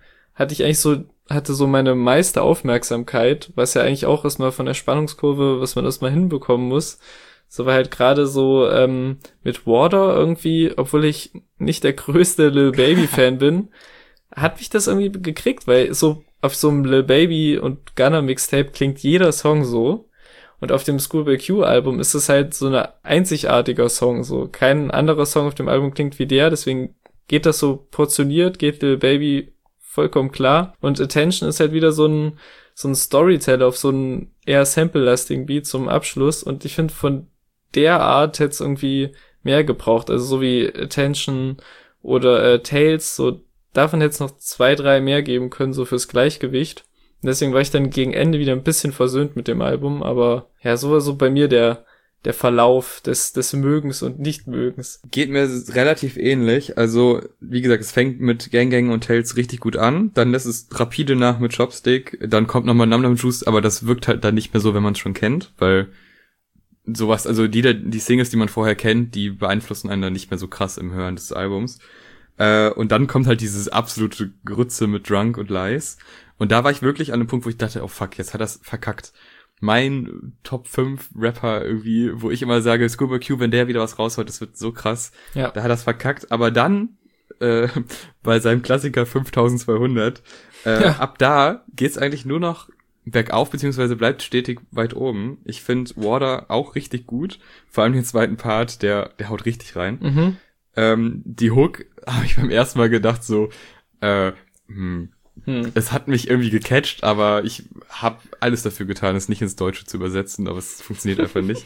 Speaker 2: hatte so meine meiste Aufmerksamkeit, was ja eigentlich auch erstmal von der Spannungskurve, was man erstmal hinbekommen muss. So war halt gerade so mit Water irgendwie, obwohl ich nicht der größte Lil Baby Fan bin, hat mich das irgendwie gekriegt, weil so auf so einem Lil Baby und Gunna Mixtape klingt jeder Song so. Und auf dem Schoolboy Q Album ist es halt so ein einzigartiger Song, so. Kein anderer Song auf dem Album klingt wie der, deswegen geht das so portioniert, geht Lil Baby vollkommen klar. Und Attention ist halt wieder so ein Storyteller auf so einen eher sample-lastigen Beat zum Abschluss. Und ich finde, von der Art hätte es irgendwie mehr gebraucht. Also so wie Attention oder Tales, so davon hätte es noch 2, 3 mehr geben können, so fürs Gleichgewicht. Und deswegen war ich dann gegen Ende wieder ein bisschen versöhnt mit dem Album. Aber ja, so bei mir der Verlauf des Mögens und Nichtmögens.
Speaker 1: Geht mir relativ ähnlich. Also, wie gesagt, es fängt mit Gang Gang und Tales richtig gut an. Dann lässt es rapide nach mit Chopstick. Dann kommt nochmal Nam Nam Juice, aber das wirkt halt dann nicht mehr so, wenn man es schon kennt. Weil sowas, also die Singles, die man vorher kennt, die beeinflussen einen dann nicht mehr so krass im Hören des Albums. Und dann kommt halt dieses absolute Grütze mit Drunk und Lies. Und da war ich wirklich an einem Punkt, wo ich dachte, oh fuck, jetzt hat das verkackt. Mein Top 5 Rapper irgendwie, wo ich immer sage, Schoolboy Q, wenn der wieder was raushaut, das wird so krass.
Speaker 2: Ja.
Speaker 1: Da hat das verkackt. Aber dann, bei seinem Klassiker 5200, ab da geht's eigentlich nur noch bergauf, beziehungsweise bleibt stetig weit oben. Ich finde Water auch richtig gut. Vor allem den zweiten Part, der haut richtig rein.
Speaker 2: Mhm.
Speaker 1: Die Hook habe ich beim ersten Mal gedacht so, Es hat mich irgendwie gecatcht, aber ich habe alles dafür getan, es nicht ins Deutsche zu übersetzen, aber es funktioniert einfach nicht.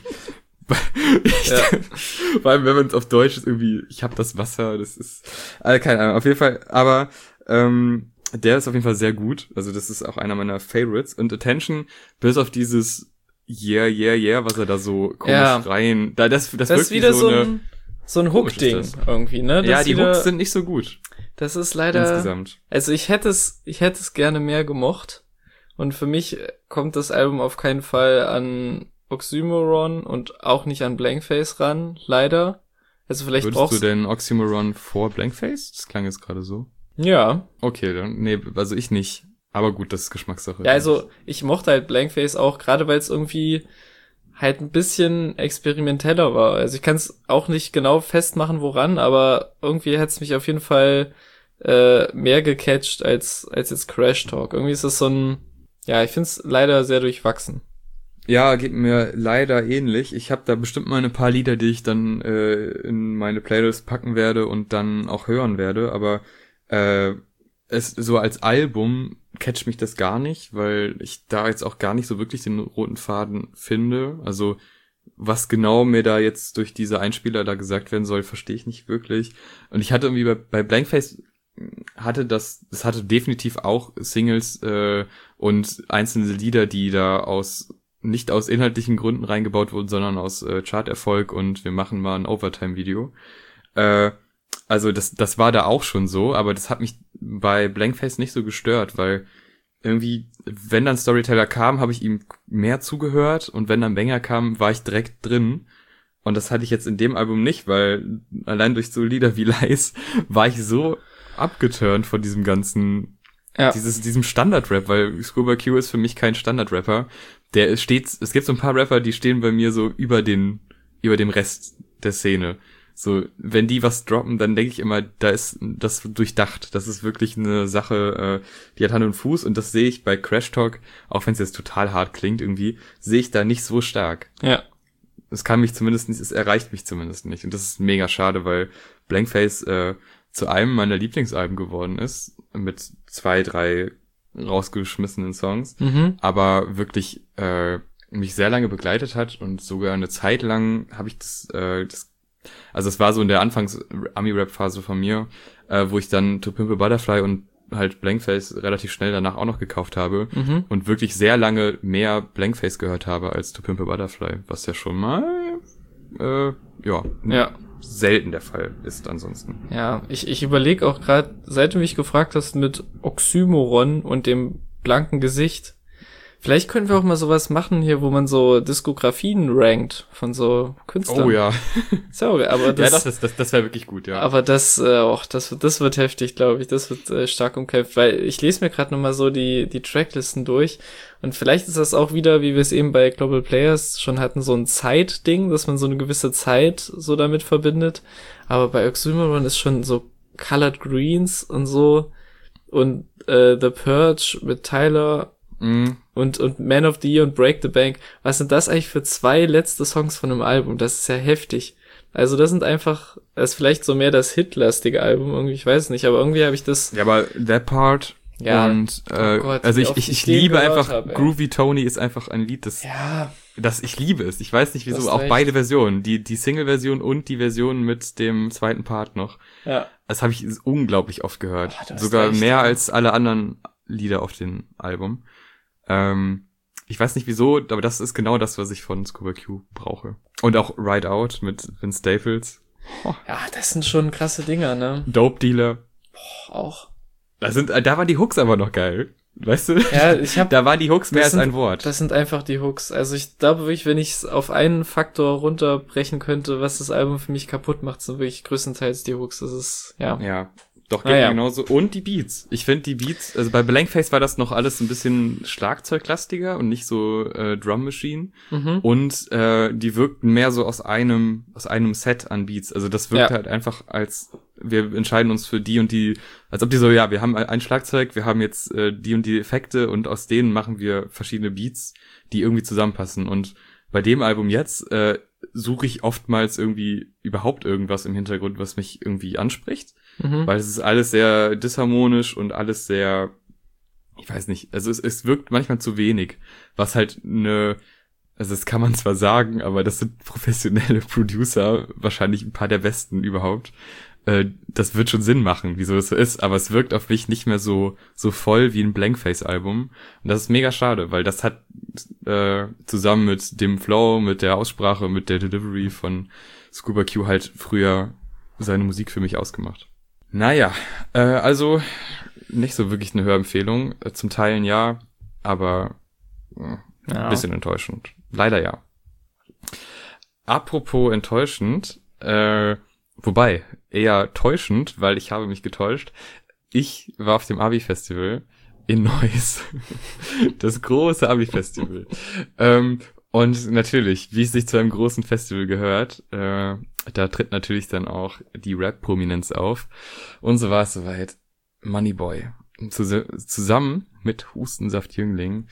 Speaker 1: Vor allem, wenn man es auf Deutsch ist, irgendwie, ich habe das Wasser, das ist, keine Ahnung, auf jeden Fall, aber der ist auf jeden Fall sehr gut, also das ist auch einer meiner Favorites und Attention, bis auf dieses Yeah, yeah, yeah, was er da so komisch rein, das
Speaker 2: ist wieder so ein Hook-Ding irgendwie, ne?
Speaker 1: Ja, die Hooks sind nicht so gut.
Speaker 2: Das ist leider,
Speaker 1: insgesamt.
Speaker 2: Also ich hätte es gerne mehr gemocht und für mich kommt das Album auf keinen Fall an Oxymoron und auch nicht an Blankface ran, leider. Also vielleicht
Speaker 1: Würdest du denn Oxymoron vor Blankface? Das klang jetzt gerade so.
Speaker 2: Ja.
Speaker 1: Okay, dann, nee, also ich nicht. Aber gut, das ist Geschmackssache.
Speaker 2: Ja, also ich mochte halt Blankface auch, gerade weil es irgendwie halt ein bisschen experimenteller war. Also ich kann es auch nicht genau festmachen, woran, aber irgendwie hat's mich auf jeden Fall mehr gecatcht als jetzt Crash Talk. Irgendwie ist das so ein, ja, ich find's leider sehr durchwachsen.
Speaker 1: Ja, geht mir leider ähnlich. Ich habe da bestimmt mal ein paar Lieder, die ich dann in meine Playlist packen werde und dann auch hören werde, aber es so als Album catcht mich das gar nicht, weil ich da jetzt auch gar nicht so wirklich den roten Faden finde. Also was genau mir da jetzt durch diese Einspieler da gesagt werden soll, verstehe ich nicht wirklich. Und ich hatte irgendwie bei Blankface hatte hatte definitiv auch Singles und einzelne Lieder, die da nicht aus inhaltlichen Gründen reingebaut wurden, sondern aus Charterfolg und wir machen mal ein Overtime-Video. Also das war da auch schon so, aber das hat mich bei Blankface nicht so gestört, weil irgendwie, wenn dann Storyteller kam, habe ich ihm mehr zugehört und wenn dann Banger kam, war ich direkt drin. Und das hatte ich jetzt in dem Album nicht, weil allein durch so Lieder wie Lies war ich so abgeturnt von diesem ganzen, diesem Standard-Rap, weil Scuba Q ist für mich kein Standard-Rapper. Es gibt so ein paar Rapper, die stehen bei mir so über dem Rest der Szene. So, wenn die was droppen, dann denke ich immer, da ist das durchdacht. Das ist wirklich eine Sache, die hat Hand und Fuß und das sehe ich bei Crash Talk, auch wenn es jetzt total hart klingt irgendwie, sehe ich da nicht so stark.
Speaker 2: Ja.
Speaker 1: Es erreicht mich zumindest nicht und das ist mega schade, weil Blankface zu einem meiner Lieblingsalben geworden ist, mit 2, 3 rausgeschmissenen Songs, aber wirklich mich sehr lange begleitet hat und sogar eine Zeit lang habe ich also es war so in der Anfangs-Ami-Rap-Phase von mir, wo ich dann To Pimp a Butterfly und halt Blankface relativ schnell danach auch noch gekauft habe und wirklich sehr lange mehr Blankface gehört habe als To Pimp a Butterfly, was ja schon mal selten der Fall ist ansonsten.
Speaker 2: Ja, ich überlege auch gerade, seit du mich gefragt hast mit Oxymoron und dem blanken Gesicht, vielleicht können wir auch mal sowas machen hier, wo man so Diskografien rankt von so Künstlern.
Speaker 1: Oh ja.
Speaker 2: Sorry, aber das...
Speaker 1: Ja, das wäre wirklich gut, ja.
Speaker 2: Aber das wird heftig, glaube ich. Das wird stark umkämpft, weil ich lese mir gerade nochmal so die Tracklisten durch und vielleicht ist das auch wieder, wie wir es eben bei Global Players schon hatten, so ein Zeitding, dass man so eine gewisse Zeit so damit verbindet. Aber bei Oxymoron ist schon so Colored Greens und so und The Purge mit Tyler und Man of the Year und Break the Bank. Was sind das eigentlich für 2 letzte Songs von einem Album? Das ist ja heftig. Also das ist vielleicht so mehr das hitlastige Album, irgendwie, ich weiß nicht, aber irgendwie habe ich das...
Speaker 1: Ja, aber That Part und
Speaker 2: Gott,
Speaker 1: also ich liebe einfach, Groovy Tony ist einfach ein Lied, das ich liebe es. Ich weiß nicht wieso, auch beide Versionen, die Single-Version und die Version mit dem zweiten Part noch.
Speaker 2: Ja.
Speaker 1: Das habe ich unglaublich oft gehört. Sogar mehr als alle anderen Lieder auf dem Album. Ich weiß nicht wieso, aber das ist genau das, was ich von Scuba Q brauche. Und auch Ride Out mit Vince Staples.
Speaker 2: Oh. Ja, das sind schon krasse Dinger, ne?
Speaker 1: Dope Dealer.
Speaker 2: Auch.
Speaker 1: Da waren die Hooks aber noch geil. Weißt du?
Speaker 2: Ja,
Speaker 1: da waren die Hooks mehr als ein Wort.
Speaker 2: Das sind einfach die Hooks. Also ich glaube wirklich, wenn ich es auf einen Faktor runterbrechen könnte, was das Album für mich kaputt macht, sind wirklich größtenteils die Hooks. Das ist, ja.
Speaker 1: Ja. Doch, geht mir genauso. Und die Beats. Ich finde die Beats, also bei Blankface war das noch alles ein bisschen schlagzeuglastiger und nicht so Drum Machine. Und die wirkten mehr so aus einem Set an Beats. Also das wirkt halt einfach als, wir entscheiden uns für die und die, als ob die so, ja, wir haben ein Schlagzeug, wir haben jetzt die und die Effekte und aus denen machen wir verschiedene Beats, die irgendwie zusammenpassen. Und bei dem Album jetzt suche ich oftmals irgendwie überhaupt irgendwas im Hintergrund, was mich irgendwie anspricht. weil es ist alles sehr disharmonisch und alles sehr, ich weiß nicht, also es wirkt manchmal zu wenig, was halt also das kann man zwar sagen, aber das sind professionelle Producer, wahrscheinlich ein paar der besten überhaupt. Das wird schon Sinn machen, wieso das so ist, aber es wirkt auf mich nicht mehr so voll wie ein Blankface-Album. Und das ist mega schade, weil das hat zusammen mit dem Flow, mit der Aussprache, mit der Delivery von Scuba Q halt früher seine Musik für mich ausgemacht. Naja, also nicht so wirklich eine Hörempfehlung. Zum Teil ja, aber ein bisschen enttäuschend. Leider ja. Apropos enttäuschend, wobei eher täuschend, weil ich habe mich getäuscht. Ich war auf dem Abi-Festival in Neuss. Das große Abi-Festival. Und natürlich, wie es sich zu einem großen Festival gehört, da tritt natürlich dann auch die Rap-Prominenz auf. Und so war es soweit. Moneyboy. Zusammen mit Hustensaft Jüngling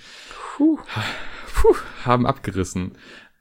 Speaker 1: haben abgerissen.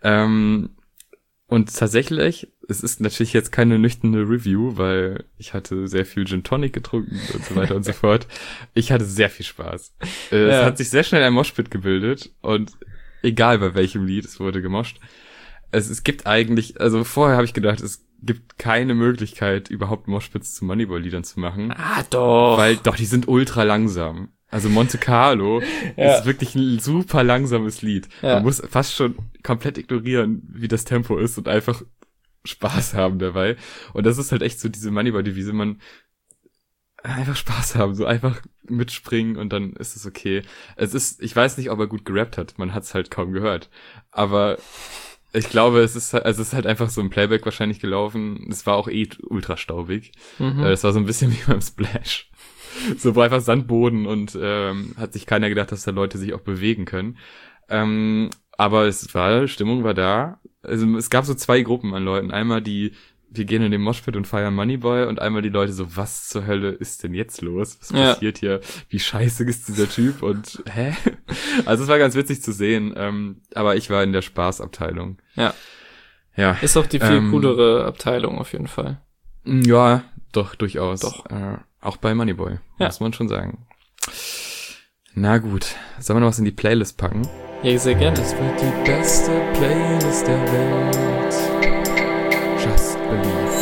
Speaker 1: Und tatsächlich, es ist natürlich jetzt keine nüchterne Review, weil ich hatte sehr viel Gin Tonic getrunken und so weiter und so fort. Ich hatte sehr viel Spaß. Es hat sich sehr schnell ein Moshpit gebildet und egal bei welchem Lied, es wurde gemoscht. Es gibt eigentlich, also vorher habe ich gedacht, es gibt keine Möglichkeit, überhaupt Moshpits zu Moneyboy-Liedern zu machen.
Speaker 2: Ah, doch.
Speaker 1: Weil, die sind ultra langsam. Also Monte Carlo ist wirklich ein super langsames Lied. Man muss fast schon komplett ignorieren, wie das Tempo ist und einfach Spaß haben dabei. Und das ist halt echt so diese Moneyboy-Devise, man einfach Spaß haben, so einfach mitspringen und dann ist es okay. Ich weiß nicht, ob er gut gerappt hat, man hat es halt kaum gehört. Aber ich glaube, es ist halt einfach so im Playback wahrscheinlich gelaufen. Es war auch ultra staubig. Es war so ein bisschen wie beim Splash. So war einfach Sandboden und hat sich keiner gedacht, dass da Leute sich auch bewegen können. Aber Stimmung war da. Also es gab so zwei Gruppen an Leuten. Einmal wir gehen in den Moshpit und feiern Moneyboy und einmal die Leute so, was zur Hölle ist denn jetzt los? Was passiert hier? Wie scheiße ist dieser Typ? Und hä? Also es war ganz witzig zu sehen, aber ich war in der Spaßabteilung. Ja.
Speaker 2: Ist auch die viel coolere Abteilung auf jeden Fall.
Speaker 1: Ja, doch, durchaus. Doch. Auch bei Moneyboy, muss man schon sagen. Na gut, sollen wir noch was in die Playlist packen?
Speaker 2: Ja, sehr gerne.
Speaker 1: Das wird die beste Playlist der Welt. Just Believe.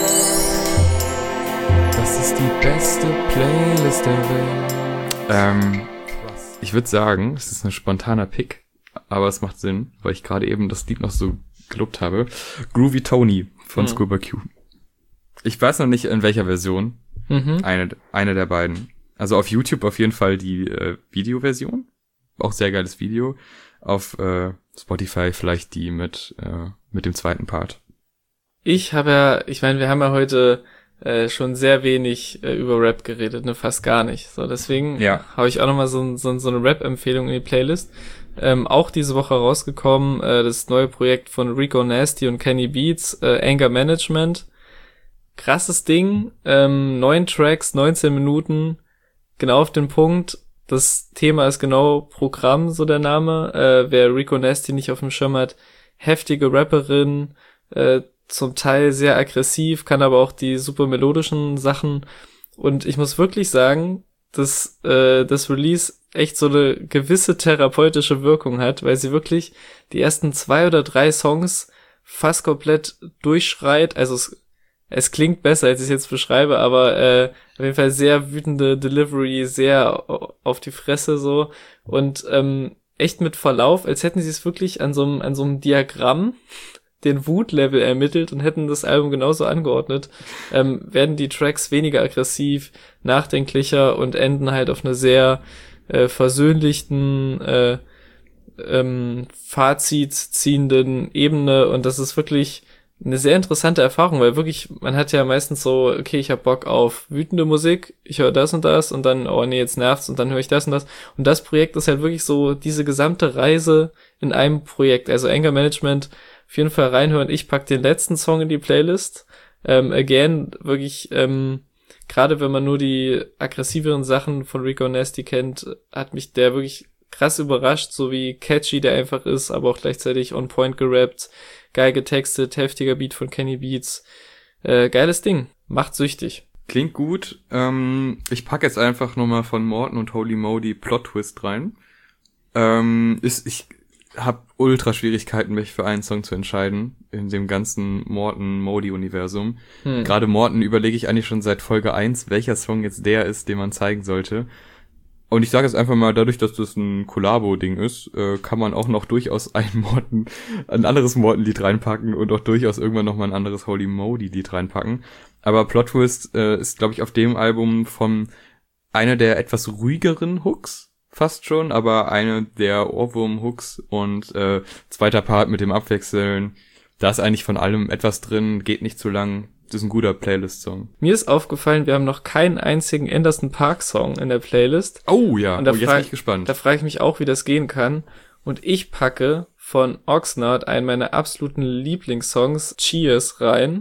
Speaker 1: Das ist die beste Playlist der Welt. Ich würde sagen, es ist ein spontaner Pick, aber es macht Sinn, weil ich gerade eben das Lied noch so gelobt habe. Groovy Tony von Scuba Q. Ich weiß noch nicht, in welcher Version. Eine der beiden. Also auf YouTube auf jeden Fall die Videoversion. Auch sehr geiles Video. Auf Spotify vielleicht die mit dem zweiten Part.
Speaker 2: Wir haben ja heute schon sehr wenig über Rap geredet, ne, fast gar nicht. So, deswegen habe ich auch nochmal so eine Rap-Empfehlung in die Playlist. Auch diese Woche rausgekommen, das neue Projekt von Rico Nasty und Kenny Beats, Anger Management. Krasses Ding, 9 Tracks, 19 Minuten, genau auf den Punkt. Das Thema ist genau Programm, so der Name. Wer Rico Nasty nicht auf dem Schirm hat, heftige Rapperin, zum Teil sehr aggressiv, kann aber auch die super melodischen Sachen. Und ich muss wirklich sagen, dass das Release echt so eine gewisse therapeutische Wirkung hat, weil sie wirklich die ersten 2 oder 3 Songs fast komplett durchschreit. Also es klingt besser, als ich es jetzt beschreibe, aber auf jeden Fall sehr wütende Delivery, sehr auf die Fresse so und echt mit Verlauf, als hätten sie es wirklich an so einem Diagramm den Wutlevel ermittelt und hätten das Album genauso angeordnet, werden die Tracks weniger aggressiv, nachdenklicher und enden halt auf einer sehr versöhnlichen, Fazit ziehenden Ebene und das ist wirklich eine sehr interessante Erfahrung, weil wirklich, man hat ja meistens so, okay, ich hab Bock auf wütende Musik, ich höre das und dann, oh nee, jetzt nervt's und dann höre ich das und das. Und das Projekt ist halt wirklich so diese gesamte Reise in einem Projekt. Also Anger Management, auf jeden Fall reinhören. Ich pack den letzten Song in die Playlist. Again, wirklich, gerade wenn man nur die aggressiveren Sachen von Rico Nasty kennt, hat mich der wirklich krass überrascht, so wie catchy der einfach ist, aber auch gleichzeitig on point gerappt. Geil getextet, heftiger Beat von Kenny Beats. Geiles Ding. Macht süchtig.
Speaker 1: Klingt gut. Ich packe jetzt einfach nochmal von Morten und Holy Modi Plot Twist rein. Ich habe ultra Schwierigkeiten, mich für einen Song zu entscheiden in dem ganzen Morten-Modi-Universum. Gerade Morten überlege ich eigentlich schon seit Folge 1, welcher Song jetzt der ist, den man zeigen sollte. Und ich sage jetzt einfach mal, dadurch, dass das ein Kollabo-Ding ist, kann man auch noch durchaus ein anderes Morten-Lied reinpacken und auch durchaus irgendwann nochmal ein anderes Holy Modi-Lied reinpacken. Aber Plot Twist ist, glaube ich, auf dem Album von einer der etwas ruhigeren Hooks, fast schon, aber eine der Ohrwurm-Hooks und zweiter Part mit dem Abwechseln. Da ist eigentlich von allem etwas drin, geht nicht zu lang. Das ist ein guter Playlist-Song.
Speaker 2: Mir ist aufgefallen, wir haben noch keinen einzigen Anderson Paak-Song in der Playlist.
Speaker 1: Oh ja,
Speaker 2: und da
Speaker 1: jetzt bin ich gespannt.
Speaker 2: Da frage ich mich auch, wie das gehen kann. Und ich packe von Oxnard einen meiner absoluten Lieblingssongs, Cheers, rein.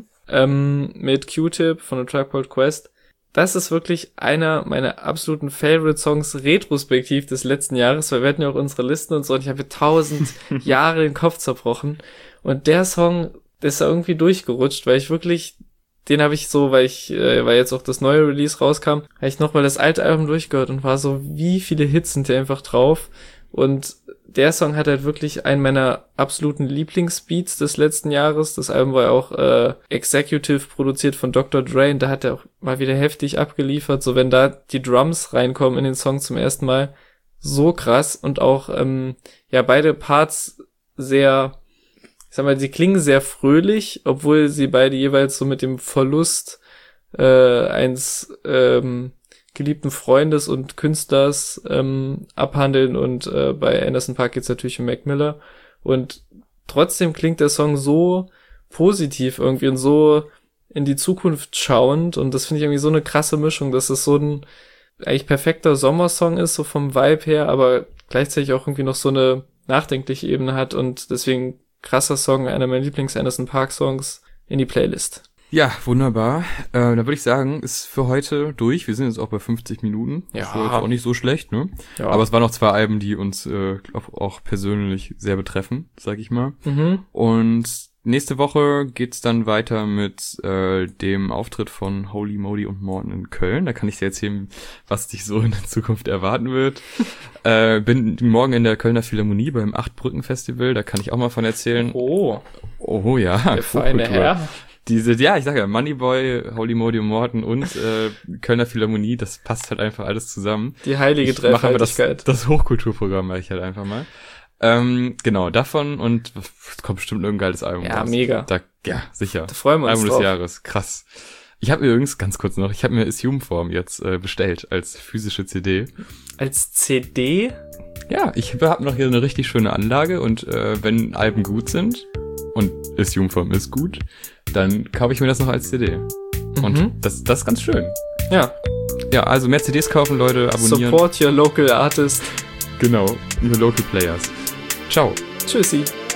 Speaker 2: Mit Q-Tip von A Tribe Called Quest. Das ist wirklich einer meiner absoluten Favorite-Songs retrospektiv des letzten Jahres, weil wir hatten ja auch unsere Listen und so und ich habe 1000 Jahre den Kopf zerbrochen. Und der Song, der ist da irgendwie durchgerutscht, weil ich wirklich, den habe ich so, weil jetzt auch das neue Release rauskam, habe ich nochmal das alte Album durchgehört und war so, wie viele Hits sind hier einfach drauf. Und der Song hat halt wirklich einen meiner absoluten Lieblingsbeats des letzten Jahres. Das Album war ja auch executive produziert von Dr. Dre und da hat er auch mal wieder heftig abgeliefert. So wenn da die Drums reinkommen in den Song zum ersten Mal, so krass. Und auch beide Parts sehr, ich sag mal, sie klingen sehr fröhlich, obwohl sie beide jeweils so mit dem Verlust eines geliebten Freundes und Künstlers abhandeln und bei Anderson Paak geht's natürlich um Mac Miller und trotzdem klingt der Song so positiv irgendwie und so in die Zukunft schauend und das finde ich irgendwie so eine krasse Mischung, dass es so ein eigentlich perfekter Sommersong ist, so vom Vibe her, aber gleichzeitig auch irgendwie noch so eine nachdenkliche Ebene hat und deswegen krasser Song, einer meiner Lieblings-Anderson Paak-Songs in die Playlist.
Speaker 1: Ja, wunderbar. Dann würde ich sagen, ist für heute durch. Wir sind jetzt auch bei 50 Minuten.
Speaker 2: Ja.
Speaker 1: Das war jetzt auch nicht so schlecht, ne?
Speaker 2: Ja.
Speaker 1: Aber es waren noch 2 Alben, die uns auch persönlich sehr betreffen, sag ich mal. Und nächste Woche geht's dann weiter mit dem Auftritt von Holy Modi und Morten in Köln. Da kann ich dir erzählen, was dich so in der Zukunft erwarten wird. Bin morgen in der Kölner Philharmonie beim 8-Brücken-Festival. Da kann ich auch mal von erzählen.
Speaker 2: Oh
Speaker 1: ja.
Speaker 2: der feine Herr.
Speaker 1: Ich sag ja, Moneyboy, Holy Modi und Morten und Kölner Philharmonie, das passt halt einfach alles zusammen.
Speaker 2: Die heilige Dreifaltigkeit.
Speaker 1: Das Hochkulturprogramm mache ich halt einfach mal. Genau, davon und es kommt bestimmt irgendein geiles Album
Speaker 2: Ja,
Speaker 1: raus.
Speaker 2: mega.
Speaker 1: Ja, sicher.
Speaker 2: Da freuen wir uns
Speaker 1: Album
Speaker 2: drauf.
Speaker 1: des Jahres, krass. Ich habe übrigens, ganz kurz noch, mir Assume-Form jetzt bestellt als physische CD.
Speaker 2: Als CD?
Speaker 1: Ja, ich habe noch hier eine richtig schöne Anlage und wenn Alben gut sind und Assume-Form ist gut, dann kaufe ich mir das noch als CD. Und das ist ganz schön.
Speaker 2: Ja.
Speaker 1: Ja, also mehr CDs kaufen, Leute, abonnieren.
Speaker 2: Support your local artist.
Speaker 1: Genau, your local players. Ciao.
Speaker 2: Tschüssi.